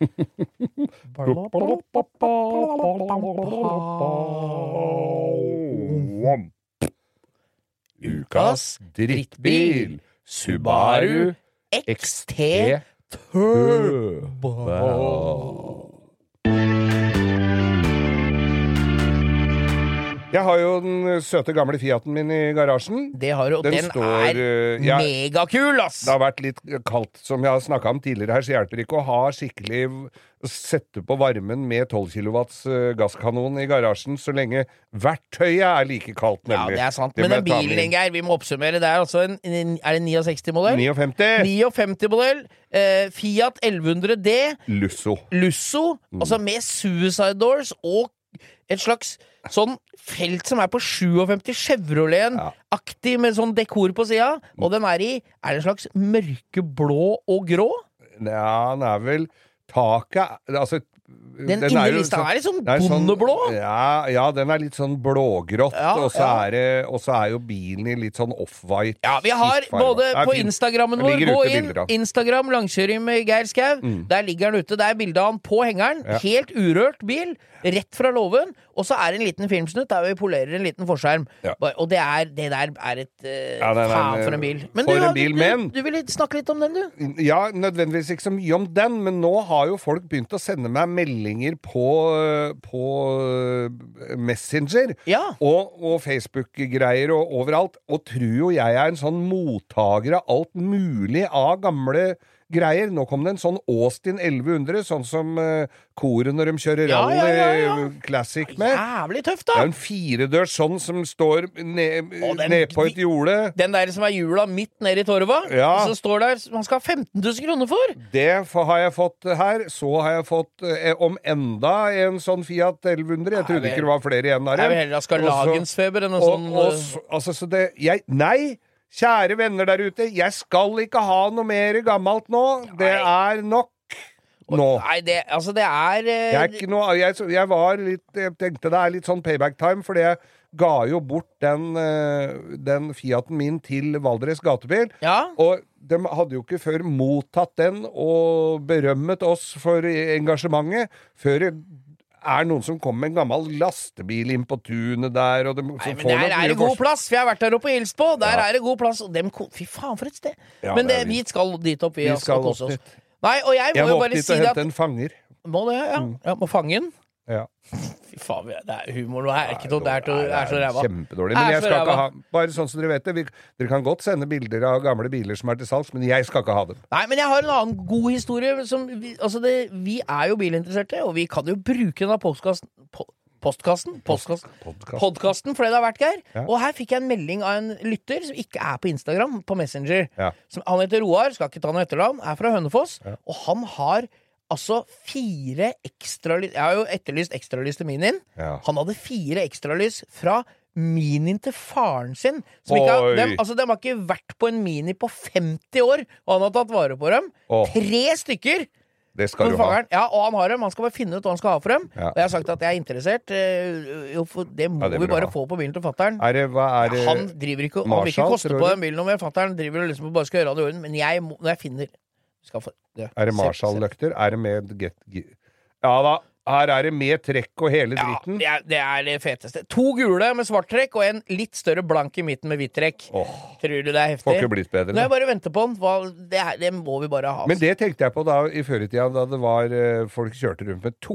Ukas drittbil Subaru XT Turbo. Jeg har jo den søte gamle Fiaten min i garasjen. Det har du, og den er megakul, ass! Det har vært litt kaldt, som jeg har snakket om tidligere her, så hjelper det ikke å ha skikkelig sette på varmen med 12 kilowatts gasskanon i garasjen, så lenge verktøyet er like kaldt, nemlig. Ja, det er sant, men den bilen, Geir, vi må oppsummere, det er altså er det 69-modell? 59-modell, Fiat 1100D. Lusso. Altså med suicide doors og et slags sånn felt som er på 57 Chevrolet-aktig med sånn dekor på siden, og den er det en slags mørkeblå og grå? Ja, den er vel taket, altså den innerlista er litt sånn bondeblå? Ja, den er litt sånn blågrått, og så er jo bilen i litt sånn off-white. Ja, vi har både på Instagrammen vår, gå inn, Instagram langkjøring med Geir Skau, der ligger han ute, det er bildet av han på hengeren, helt urørt bil, rett fra låven, og så er det en liten filmsnutt der vi polerer en liten forskjerm. Og det der er et faen for en bil. Men du vil snakke litt om den, du? Ja, nødvendigvis ikke så mye om den, men nå har jo folk begynt å sende meg meldinger på Messenger og Facebook-greier og overalt, og tror jo jeg er en sånn mottager av alt mulig av gamle greier. Nå kom det en sånn Austin 1100, sånn som koret når de kjører rally classic med. Jævlig tøft da! Det en 4-dørs sånn som står ned på et jorde. Den der som hjula midt ned i torva, så står der, man skal ha 15 000 kroner for. Det har jeg fått her. Så har jeg fått om enda en sånn Fiat 1100. Jeg trodde ikke det var flere igjen der. Jeg vil heller ha skarlagensfeber enn en sånn... Altså, så det... Nei! Kjære venner der ute, jeg skal ikke ha noe mer gammelt nå. Det nok. Nå. Nei, det er jeg tenkte det litt sånn payback time, fordi jeg ga jo bort den Fiaten min til Valdres gatebil, og de hadde jo ikke før mottatt den og berømmet oss for engasjementet, før noen som kommer med en gammel lastebil inn på tunet der, og Nei, men der det god plass, for jeg har vært der oppe og hilst på. Der det god plass, og fy faen for et sted. Men vi skal dit opp, vi skal kose oss. Nei, og jeg må jo bare si det at... Jeg må opp dit og hente en fanger. Må det, ja. Må fange den. Ja. Fy faen, det humor nå ikke noe, det så ræva. Kjempedårlig, men jeg skal ikke ha, bare sånn som dere vet det, dere kan godt sende bilder av gamle biler som til salgs, men jeg skal ikke ha dem. Nei, men jeg har en annen god historie, vi jo bilinteresserte, og vi kan jo bruke denne podcasten, for det har vært, Geir. Og her fikk jeg en melding av en lytter som ikke på Instagram, på Messenger. Han heter Roar, skal ikke ta noe etterland, fra Hønefoss, og han har 4 ekstralys. Jeg har jo etterlyst ekstralys til Minien. Han hadde 4 ekstralys fra Minien til faren sin. De har ikke vært på en Mini på 50 år, og han har tatt vare på dem. 3 stykker! Det skal du ha. Ja, og han har dem. Han skal bare finne ut hva han skal ha for dem. Og jeg har sagt at jeg er interessert. Det må vi bare få på bilen til fatteren. Han driver ikke, han vil ikke koste på den bilen noe mer. Fatteren driver og liksom bare skal gjøre det i orden. Men når jeg finner det Marshall-løkter? Det med Ja da, her det med trekk og hele dritten. Ja, det det feteste. 2 gule med svart trekk og en litt større blank i midten med hvitt trekk. Tror du det heftig? Får ikke blitt bedre. Nå jeg bare venter på den. Det må vi bare ha. Men det tenkte jeg på da i føretida, da det var folk kjørte rundt med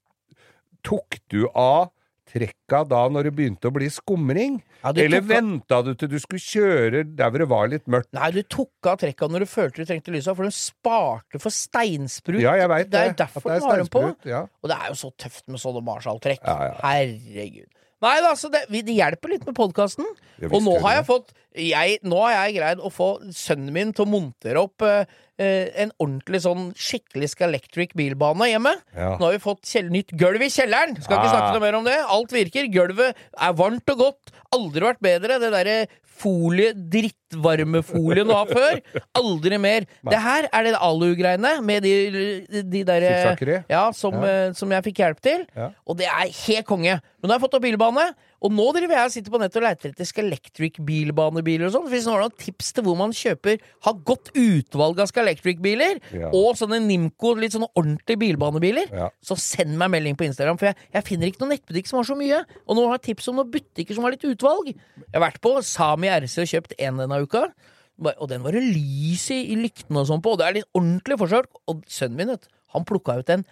tok du av trekka da når det begynte å bli skumring? Eller ventet du til du skulle kjøre der hvor det var litt mørkt? Nei, du tok av trekka når du følte du trengte lyset, for den sparte for steinsprut. Ja, jeg vet det. Det derfor du har den på. Ja. Og det jo så tøft med sånne Marshall-trekk. Herregud. Nei da, så det hjelper litt med podcasten. Og nå har jeg greid å få sønnen min til å montere opp en ordentlig sånn skikkelig Scalextric bilbane hjemme. Nå har vi fått nytt gulv i kjelleren. Skal ikke snakke noe mer om det. Alt virker. Gulvet varmt og godt. Aldri vært bedre. Det der drittvarmefolien du har før. Aldri mer. Det her det alu-greiene med de der som jeg fikk hjelp til. Og det helt konge. Men nå har jeg fått opp bilbane, og nå driver jeg og sitter på nettet og leter etter Scalextric bilbanebiler og sånn. Det finnes noen tips til hvor man har godt utvalg av Scalextric-biler, og sånne Nimco, litt sånne ordentlige bilbanebiler. Så send meg melding på Instagram, for jeg finner ikke noen nettbutikk som har så mye. Og nå har jeg tips om noen butikker som har litt utvalg. Jeg har vært på Sami RC og kjøpt en denne uka, og den var det lys i lyktene og sånn på, og det litt ordentlig forsøk. Og sønnen min, han plukket ut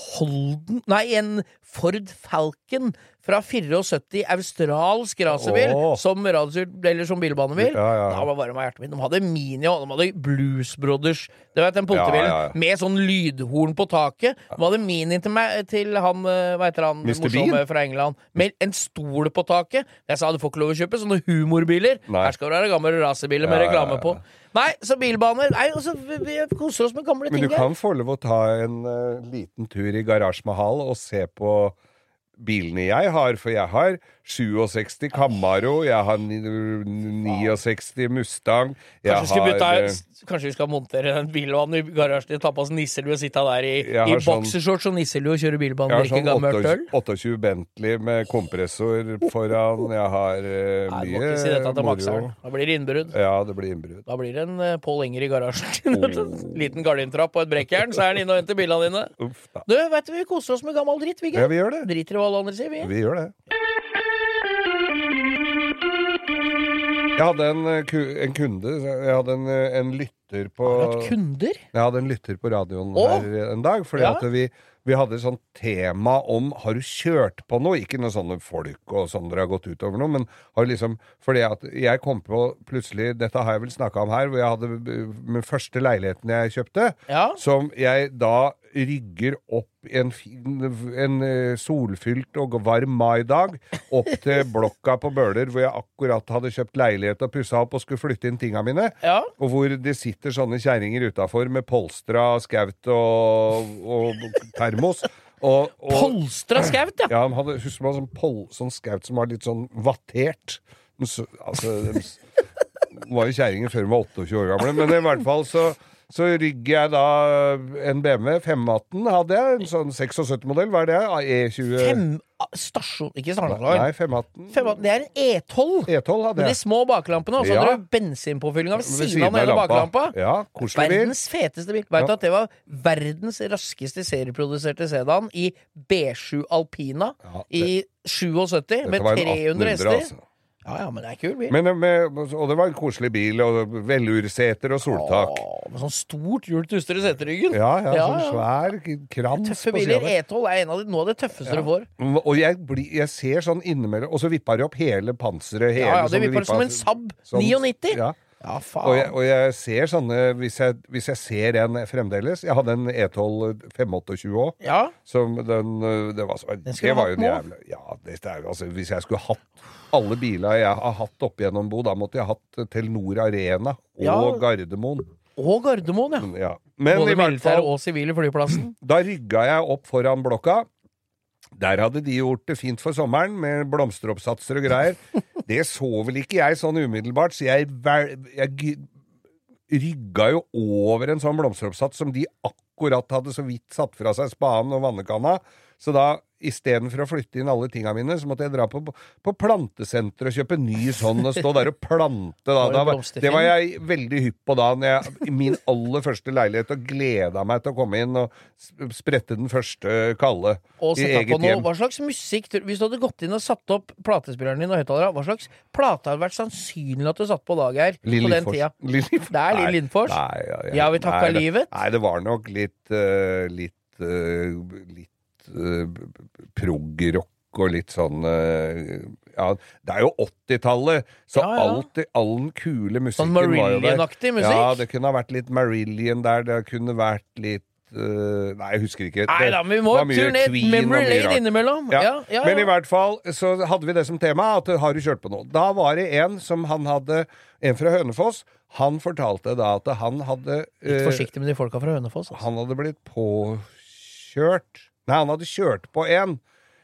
en Ford Falcon fra 74, australsk racerbil, som bilbanebil. Da var varm av hjertet mitt. De hadde Mini, og de hadde Blues Brothers, det vet den politibilen, med sånn lydhorn på taket. De hadde Mini til han, hva heter han, morsomme fra England, med en stol på taket. Jeg sa, du får ikke lov å kjøpe sånne humorbiler. Her skal det være gamle racerbiler med reklame på. Nei, så bilbaner, vi koser oss med gamle ting. Men du kan få lov å ta en liten tur i Garage Mahal og se på bilene jeg har, for jeg har 67 Camaro, jeg har 69 Mustang, Kanskje vi skal montere en bilbane i garasjen, ta på oss nisselue og sitte der i boxershorts og nisselue og kjøre bilbane og drikke gammelt øl. 28 Bentley med kompressor foran, jeg har mye må ikke si dette til makseren. Da blir det innbrudd. Ja, det blir innbrudd. Da blir det en Paul Enger i garasjen. Liten gardintrapp og et brekkjern, så han inne og henter bilene dine. Du, vet du, vi koser oss med gammel dritt, vi. Ja, vi gjør det. Driter i hva alle andre sier, vi. Vi gjør det. Jeg hadde en kunde, jeg hadde en lytter på... Har du hatt kunder? Jeg hadde en lytter på radioen her en dag, fordi at vi hadde sånn tema om, har du kjørt på noe? Ikke noe sånne folk og sånn dere har gått utover noe, men har liksom, fordi at jeg kom på plutselig, dette har jeg vel snakket om her, hvor jeg hadde min første leiligheten jeg kjøpte, som jeg da rygger opp en solfylt og varm maidag opp til blokka på Bøler, hvor jeg akkurat hadde kjøpt leilighet og pusset opp og skulle flytte inn tingene mine, og hvor det sitter sånne kjerringer utenfor med polstra skaut og termos. Polstra skaut, ja? Ja, han hadde, husker man, sånn skaut som var litt sånn vattert. Altså, det var jo kjerringer før de var 28 år gamle, men i hvert fall så rygger jeg da en BMW 518 hadde jeg, en sånn 76-modell, hva er det? E20... Stasjon, ikke stasjonslag. Nei, 518. Det en E12. E12 hadde jeg. Med de små baklampene, og så hadde du bensinpåfyllinga ved siden av hele baklampa. Ja, koselig bil. Verdens feteste bil. Vet du at det var verdens raskeste serieproduserte sedan i B7 Alpina i 77 med 300 hester? Altså. Ja, men det kult bil. Og det var en koselig bil, og velurseter og soltak. Med sånn stort hjul tuster i seteryggen. Ja, sånn svær krans. Tøffe biler. E12 er noe av det tøffeste du får. Og jeg ser sånn innimellom, og så vipper de opp hele panseret. Det vipper som en Saab 99. Ja, faen. Og jeg ser sånne, hvis jeg ser en fremdeles, jeg hadde en E12 528 også, som det var jo en jævla, altså, hvis jeg skulle hatt alle biler jeg har hatt opp gjennom Bo, da måtte jeg hatt Telenor Arena og Gardermoen. Og Gardermoen, ja. Men både i hvert fall, militære og sivile flyplassen. Da rygga jeg opp foran blokka. Der hadde de gjort det fint for sommeren, med blomsteroppsatser og greier. Det så vel ikke jeg sånn umiddelbart, så jeg rygga jo over en sånn blomsteroppsats som de akkurat hadde så vidt satt fra seg spaden og vannekanna. Så da, i stedet for å flytte inn alle tingene mine, så måtte jeg dra på plantesenter og kjøpe ny sånn, og stå der og plante. Det var jeg veldig hypp på da, i min aller første leilighet, og gleda meg til å komme inn og sprette den første kalle i eget hjem. Hva slags musikk, hvis du hadde gått inn og satt opp platespilleren din og høyttalere, hva slags plate hadde vært sannsynlig at du satt på dag her på den tida? Det er Lill Lindfors? Ja, vi takka livet? Nei, det var nok litt prog-rock og litt sånn det er jo 80-tallet, så all den kule musikken sånn Marillion-aktig musikk? Ja, det kunne ha vært litt Marillion der, det kunne vært litt nei, jeg husker ikke. Nei da, men vi må turne et memory lane innimellom. Men i hvert fall så hadde vi det som tema, at har du kjørt på noe? Da var det en fra Hønefoss. Han fortalte da at han hadde litt forsiktig med de folka fra Hønefoss. Altså. Han hadde blitt påkjørt. Nei, han hadde kjørt på en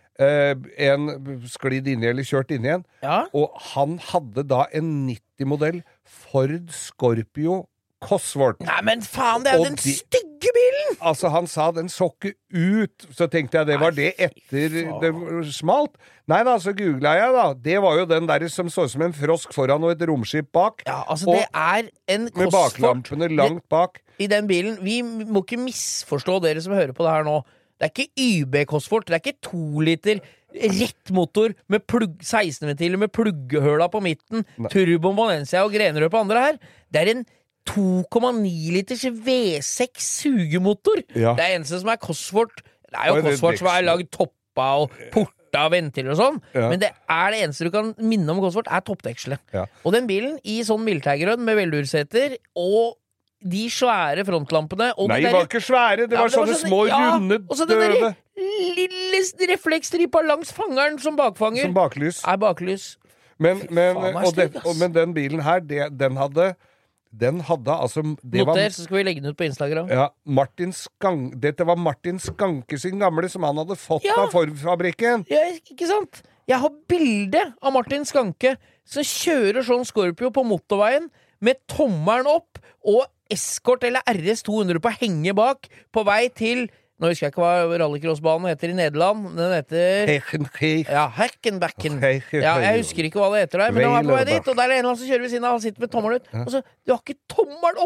sklidd inn i eller kjørt inn igjen. Og han hadde da en 90-modell Ford Scorpio Cosworth. Nei, men faen, det er jo den stygge bilen! Altså, han sa den så ikke ut. Så tenkte jeg, det var det etter det smalt. Nei da, så googlet jeg da. Det var jo den der som så ut som en frosk foran og et romskip bak. Ja, altså, det er en Cosworth. Med baklampene langt bak. I den bilen. Vi må ikke misforstå dere som hører på det her nå. Det er ikke YB Cosworth, det er ikke 2 liter rett motor med 16-ventiler med pluggehøla på midten, Turbo Valencia og Grenerød på andre her. Det er en 2,9 liters V6 sugemotor. Det er eneste som er Cosworth. Det er jo Cosworth som er lagd toppa og porta ventiler og sånn, men det eneste du kan minne om Cosworth er toppdekselet. Og den bilen i sånn militærgrønn med velurseter og de svære frontlampene og nei, det var ikke svære, det var sånne små, runde, og så den der lille refleksstripa langs fangeren som bakfanger. Som baklys. Baklys. Men den bilen her, den hadde altså Noter, så skal vi legge den ut på Instagram. Ja, dette var Martin Skanke sin gamle som han hadde fått av Ford-fabrikken. Ja, ikke sant? Jeg har bilde av Martin Skanke som kjører sånn Scorpio på motorveien med tommeren opp og Escort eller RS 200 på henge bak på vei til, nå husker jeg ikke hva rallycrossbanen heter i Nederland, den heter Herkenbacken. Jeg husker ikke hva det heter der, men den var på vei dit, og der er en eller annen som kjører ved siden av, han sitter med tommeren ut, og så, du har ikke tommeren opp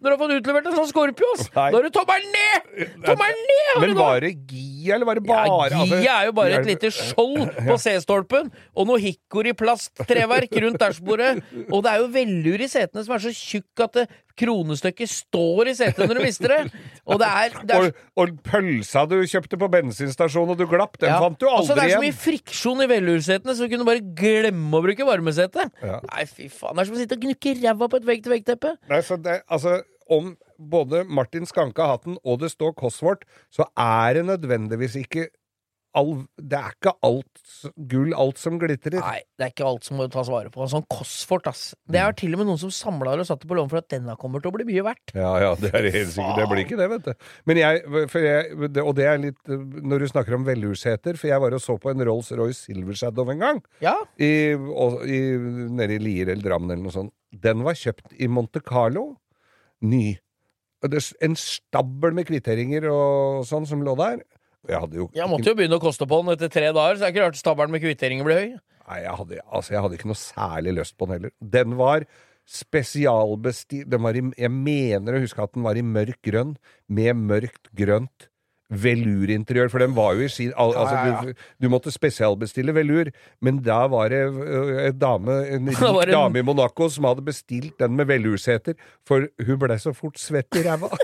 når du har fått utlevert en sånn Scorpios. Da har du tommelen ned! Tommelen ned! Men var det Gia, eller var det bare... Ja, Gia er jo bare et lite skjold på C-stolpen, og noe hikori-plast-treverk rundt dashbordet. Og det er jo velur i setene som er så tjukk at kronestykket står i setet når du mister det. Og det er... Og pølsa du kjøpte på bensinstasjonen og du glapp, den fant du aldri igjen. Altså, det er så mye friksjon i velursetene, så du kunne bare glemme å bruke varmesete. Nei, fy faen, det er som å sitte og gnukke ræva på et vegg-til-vegg-teppe. Nei, så det, altså... Om både Martin Skanke-hatten og det står Cosworth, så er det nødvendigvis ikke det er ikke alt gull, alt som glitrer. Nei, det er ikke alt som må tas vare på. Sånn Cosworth, ass. Det er til og med noen som samler og satte på lån for at denne kommer til å bli mye verdt. Ja, det er helt sikkert. Det blir ikke det, vet du. Men og det er litt, når du snakker om velurseter, for jeg var og så på en Rolls-Royce Silver Shadow en gang. Ja. Nede i Lier eller Drammen eller noe sånt. Den var kjøpt i Monte Carlo. Ny. En stabbel med kvitteringer og sånn som lå der. Jeg måtte jo begynne å koste på den etter 3 dager, så det er ikke rart stabbelen med kvitteringer blir høy. Nei, jeg hadde ikke noe særlig lyst på den heller. Den var spesialbestilt. Jeg mener å huske at den var i mørk grønn, med mørkt grønt velurinteriør, for den var jo i sin du måtte spesialbestille velur, men da var det en rik dame i Monaco som hadde bestilt den med velurseter, for hun ble så fort svett i ræva.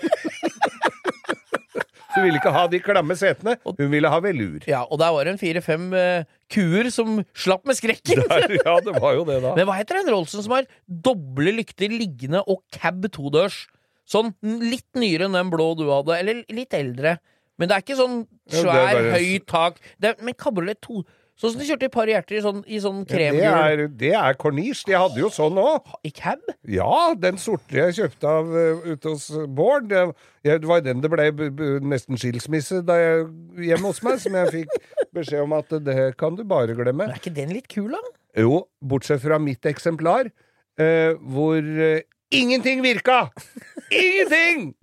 Hun ville ikke ha de klamme setene, hun ville ha velur. Ja, og der var det en 4-5 kuer som slapp med skrekken. Ja, det var jo det da. Men hva heter den Rollsen som har doble lykter liggende og cab 2-dørs? Sånn litt nyere enn den blå du hadde, eller litt eldre. Men det er ikke sånn svær, høy tak. Men Cabriolet 2, sånn som de kjørte i par hjerter i sånn kremhjul. Det er Corniche. De hadde jo sånn også. I cab? Ja, den sorte jeg kjøpte av ute hos Bård. Det var den det ble nesten skilsmisse da jeg hjemme hos meg, som jeg fikk beskjed om at det kan du bare glemme. Men er ikke den litt kul, da? Jo, bortsett fra mitt eksemplar, hvor ingenting virka! Ingenting!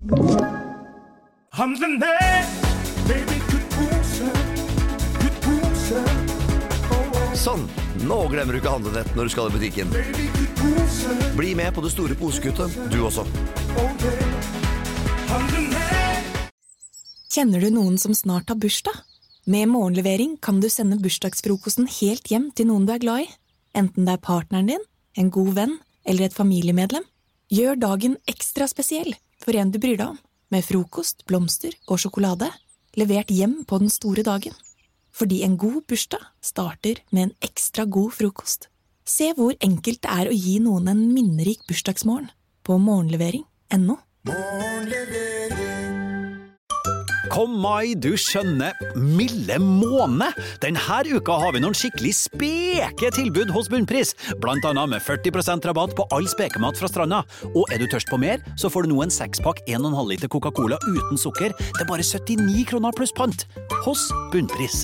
Sånn, nå glemmer du ikke handlenett når du skal i butikken. Bli med på det store posekuttet, du også. Kjenner du noen som snart har bursdag? Med morgenlevering kan du sende bursdagsfrokosten helt hjem til noen du er glad i. Enten det er partneren din, en god venn eller et familiemedlem. Gjør dagen ekstra spesiell for en du bryr deg om. Med frokost, blomster og sjokolade, levert hjem på den store dagen. Fordi en god bursdag starter med en ekstra god frokost. Se hvor enkelt det er å gi noen en minnerik bursdagsmorgen på morgenlevering.no. Kom mai, du skjønner, milde måne. Denne uka har vi noen skikkelig speke tilbud hos Bunnpris. Blant annet med 40% rabatt på all spekemat fra stranda. Og er du tørst på mer, så får du nå en 6-pakk 1,5 liter Coca-Cola uten sukker. Det er bare 79 kroner pluss pant. Hos Bunnpris.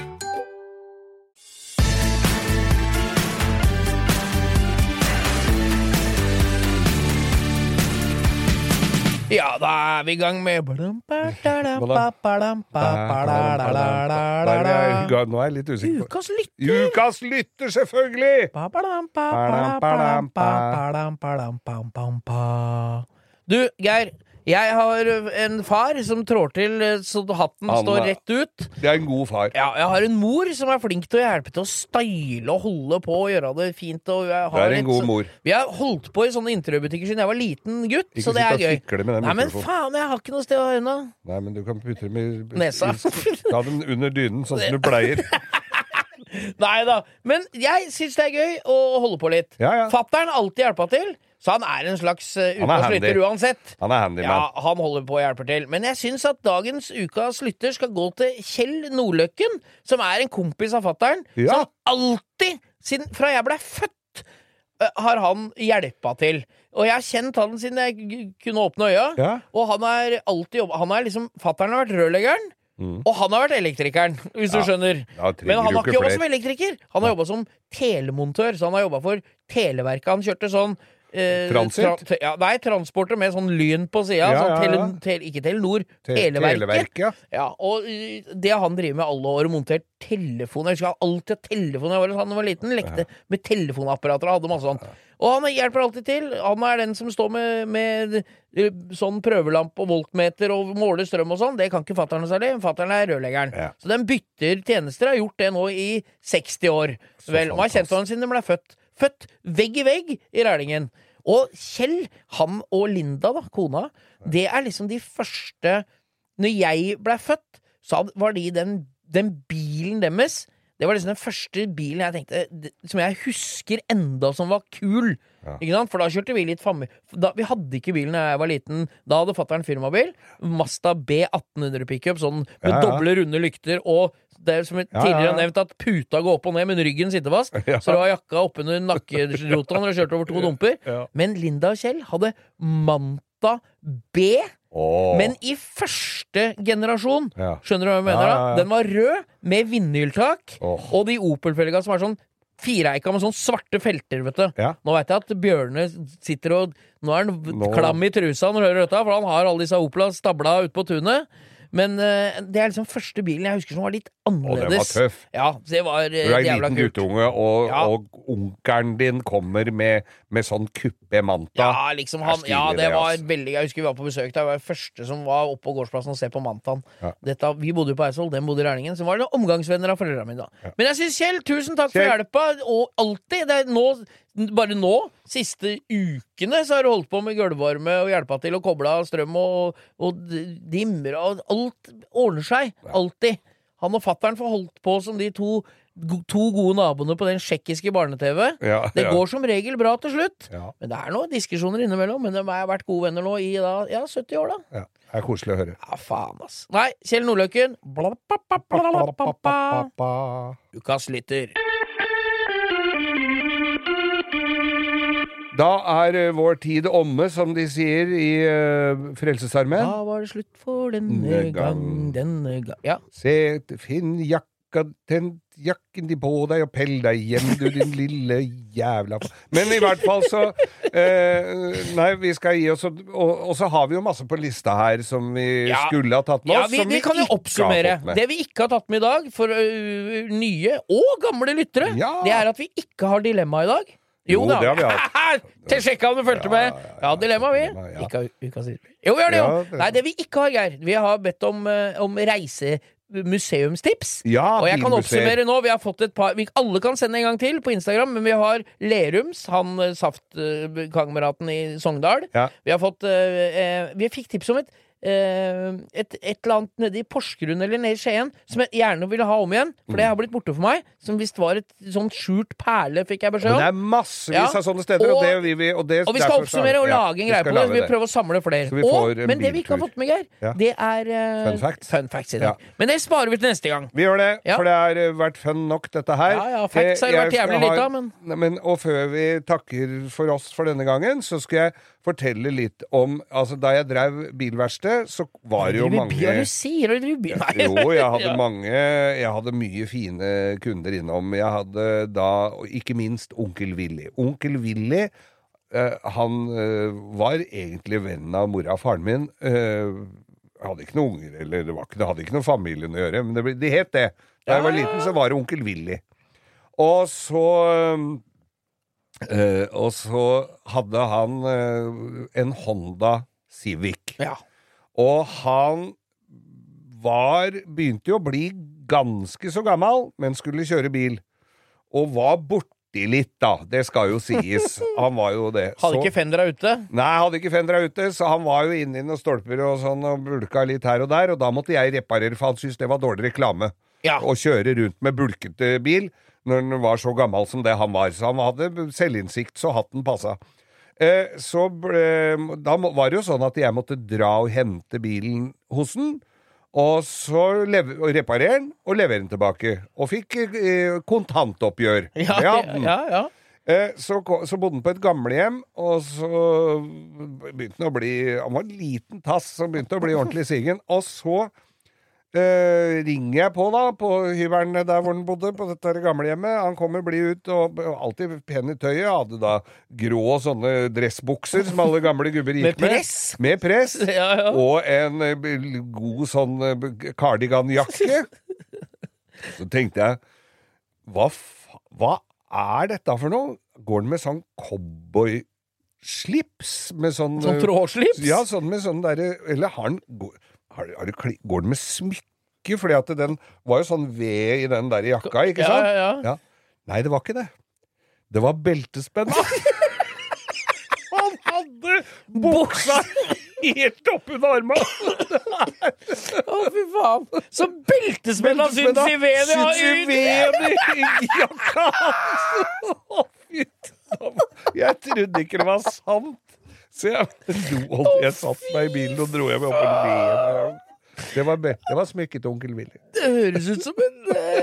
Ja, da er vi i gang med Nå er jeg litt usikker på Ukas lytter! Ukas lytter, selvfølgelig! Du, Geir, jeg har en far som trår til så hatten står rett ut. Det er en god far. Ja, jeg har en mor som er flink til å hjelpe til å style og holde på og gjøre det fint. Og jeg har det er en god mor. Vi har holdt på i sånne interiørbutikker siden jeg var liten gutt, ikke så det er gøy. Nei, men faen, jeg har ikke noe sted å ha unna. Nei, men du kan putte dem i nesa. Ta dem under dynen, sånn som du pleier. Nei da, men jeg synes det er gøy å holde på litt. Fatteren alltid hjelper til. Så han er en slags ukas lytter uansett. Han er handyman. Ja, han holder på og hjelper til. Men jeg synes at dagens ukas lytter skal gå til Kjell Nordløkken, som er en kompis av fatteren. Ja. Som alltid, siden fra jeg ble født, har han hjelpet til. Og jeg har kjent han siden jeg kunne åpne øya. Ja. Og han er alltid jobbet. Han er liksom, fatteren har vært rørleggeren. Og han har vært elektrikeren, hvis du skjønner. Men han har ikke jobbet som elektriker. Han har jobbet som telemontør, så han har jobbet for Televerket. Han kjørte sånn Transit? Transporter med sånn lyn på siden, ikke Telenor, Televerket. Ja, og det han driver med alle år, montert telefon. Jeg husker han alltid hadde telefon da jeg var liten, lekte med telefonapparater og hadde masse sånn. Og han hjelper alltid til. Han den som står med sånn prøvelamp og voltmeter og måler strøm og sånn. Det kan ikke fatteren særlig. Fatteren rørleggeren. Så den bytter tjenester, har gjort det nå i 60 år. Vel, og har kjent for han siden de ble født vegg i vegg i Rælingen. Og Kjell, han og Linda da, kona, det liksom de første. Når jeg ble født, så var de den bilen deres. Det var liksom den første bilen jeg tenkte, som jeg husker enda som var kul. Ikke sant? For da kjørte vi litt vi hadde ikke bilen da jeg var liten. Da hadde fatteren firmabil, Mazda B1800 pickup, sånn med doble runde lykter, og det som jeg tidligere har nevnt at puta går opp og ned, men ryggen sitter fast, så det var jakka oppunder nakkerota når jeg kjørte over 2 dumper. Men Linda og Kjell hadde Manta B, men i første generasjon, skjønner du hva jeg mener da? Den var rød med vindhjultak, og de Opel-felga som sånn 4-eika med sånn svarte felter, vet du. Nå vet jeg at Bjørne sitter og nå han klam i trusa når han hører dette, for han har alle disse Opela stabla ut på tunet. Men det liksom første bilen jeg husker som var litt annerledes. Og den var tøff. Ja, det var jævla kult. Du en liten guttunge, og onkelen din kommer med sånn kuppe Manta. Ja, liksom han, det var veldig, jeg husker vi var på besøk der, jeg var første som var oppe på gårdsplassen og se på Mantaen. Vi bodde jo på Eidsvoll, den bodde i Rælingen, så var det omgangsvenner av foreldrene mine da. Men jeg synes Kjell, tusen takk for hjelpa, og alltid, det bare nå, siste ukene, så har du holdt på med gulvvarme og hjelpa til å koble av strøm og dimmer, og alt ordner seg, alltid. Han og fatteren får holdt på som de to gode naboene på den tsjekkiske barne-TV. Det går som regel bra til slutt, men det noen diskusjoner innimellom, men de har vært gode venner nå i 70 år da. Det koselig å høre. Ja, faen ass. Nei, Kjell Nordløkken. Ukas lytter. Da vår tid omme, som de sier i Frelsesarmeen. Da var det slutt for denne gang. Ja. Se, finn jakken din på deg og pell deg hjem, du din lille jævla. Men i hvert fall så nei, vi skal gi oss, og så har vi jo masse på lista her som vi skulle ha tatt med oss, som vi kan jo oppsummere. Det vi ikke har tatt med i dag, for nye og gamle lyttere, det at vi ikke har dilemma i dag. Jo da, det har vi hatt. Til sjekka om du følte med. Ja, dilemma vi. Ikke uka siden. Jo, vi har det jo. Nei, det vi ikke har, Geir. Vi har bedt om museumstips. Og jeg kan oppsummere nå. Vi har fått et par, alle kan sende en gang til på Instagram, men vi har Lerums, han saftkameraten i Sogndal. Vi har fått, vi fikk tips om et eller annet nede i Porsgrunn eller nede i Skien som jeg gjerne ville ha om igjen, for det har blitt borte for meg, som visst var et sånt skjult perle, fikk jeg beskjed om. Det massevis av sånne steder, og vi skal oppsummere og lage en greie på det, så vi prøver å samle flere. Men det vi ikke har fått med, Geir, det fun facts i dag. Men det sparer vi til neste gang. Vi gjør det, for det har vært fun nok dette her. Facts har vært jævlig litt av, men og før vi takker for oss for denne gangen, så skal jeg fortelle litt om, altså da jeg drev bilverksted, så var det jo mange... Jo, jeg hadde mye fine kunder innom. Jeg hadde da, ikke minst Onkel Willy. Onkel Willy, han var egentlig venn av mora og faren min. Jeg hadde ikke noen unger, eller det hadde ikke noen familien å gjøre, men det het det. Da jeg var liten, så var det Onkel Willy. Og så hadde han en Honda Civic. Og han begynte jo å bli ganske så gammel, men skulle kjøre bil. Og var borti litt, da. Det skal jo sies. Han var jo det. Hadde ikke fendra ute? Nei, hadde ikke fendra ute, så han var jo inne i noen stolper og sånn, og bulka litt her og der, og da måtte jeg reparere, for han syntes det var dårlig reklame. Å kjøre rundt med bulkete bil når han var så gammel som det han var. Så han hadde selvinnsikt, så hatten passa. Da var det jo sånn at jeg måtte dra og hente bilen hos den, og så reparere den og levere den tilbake. Og fikk kontantoppgjør. Så bodde han på et gamlehjem, og så begynte han å bli, han var en liten tass som begynte å bli ordentlig sigen, og så ringer jeg på da, på hybelen der hvor han bodde, på dette gamlehjemmet. Han kommer, blir ut, og alltid pen i tøyet. Hadde da grå sånne dressbukser, som alle gamle gubber gikk med. Med press. Ja. Og en god sånn cardiganjakke. Så tenkte jeg, hva er dette for noe? Går den med sånn cowboy-slips? Med sånn trådslips? Ja, sånn med sånn der, eller går den med smykke? Fordi at den var jo sånn ved i den der jakka, ikke sant? Ja. Nei, det var ikke det. Det var beltespenn. Han hadde buksa helt oppunder armen. Fy faen. Så beltespenna syns i vedet i jakka. Jeg trodde ikke det var sant. Så jeg satt meg i bilen og dro hjem opp og le. Det var smykket onkel Willy. Det høres ut som en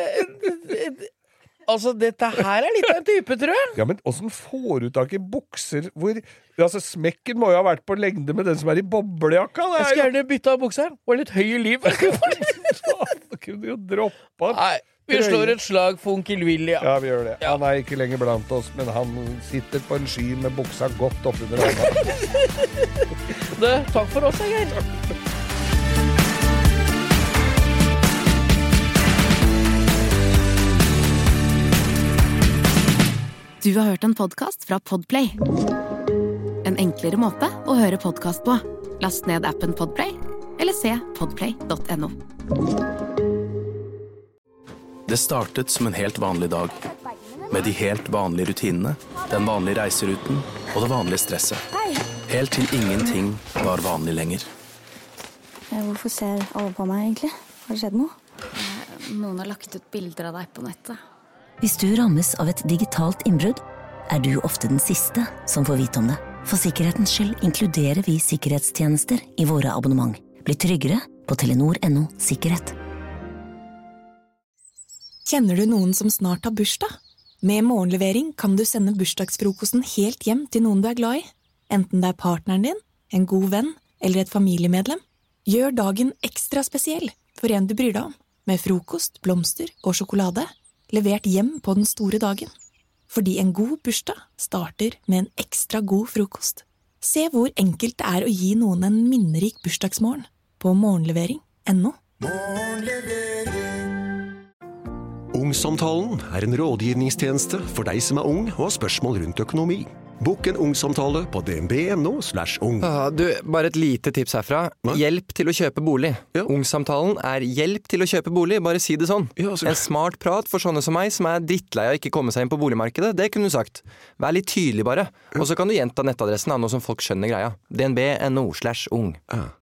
altså, dette her litt av en type, tror jeg. Ja, men hvordan får du tak i bukser hvor altså, smekken må jo ha vært på lengde med den som i boblejakka. Jeg skal gjerne bytte av bukser. Og litt høy i liv. Da kunne jo droppa. Nei, vi slår et slag for onkel Willy. Ja, vi gjør det. Han ikke lenger blant oss, men han sitter på en sky med buksa godt oppunder armen. Takk for oss, Geir. Du har hørt en podcast fra Podplay. En enklere måte å høre podcast på. Last ned appen Podplay, eller se podplay.no. Det startet som en helt vanlig dag. Med de helt vanlige rutinene, den vanlige reiseruten og det vanlige stresset. Helt til ingenting var vanlig lenger. Hvorfor ser alle på meg egentlig? Har det skjedd noe? Noen har lagt ut bilder av deg på nettet. Hvis du rammes av et digitalt innbrudd, du ofte den siste som får vite om det. For sikkerhetens skyld inkluderer vi sikkerhetstjenester i våre abonnement. Bli tryggere på Telenor.no sikkerhet. Kjenner du noen som snart har bursdag? Med morgenlevering kan du sende bursdagsfrokosten helt hjem til noen du glad i. Enten det partneren din, en god venn eller et familiemedlem. Gjør dagen ekstra spesiell for en du bryr deg om. Med frokost, blomster og sjokolade. Levert hjem på den store dagen. Fordi en god bursdag starter med en ekstra god frokost. Se hvor enkelt det å gi noen en minnerik bursdagsmorgen på morgenlevering.no. Ungsamtalen en rådgivningstjeneste for deg som ung og har spørsmål rundt økonomi. Bokk en ungsamtale på dnb.no/ung. Du, bare et lite tips herfra. Hjelp til å kjøpe bolig. Ungsamtalen hjelp til å kjøpe bolig, bare si det sånn. En smart prat for sånne som meg, som drittlei av ikke komme seg inn på boligmarkedet, det kunne du sagt. Vær litt tydelig bare. Og så kan du gjenta nettadressen av noe som folk skjønner greia. dnb.no/ung.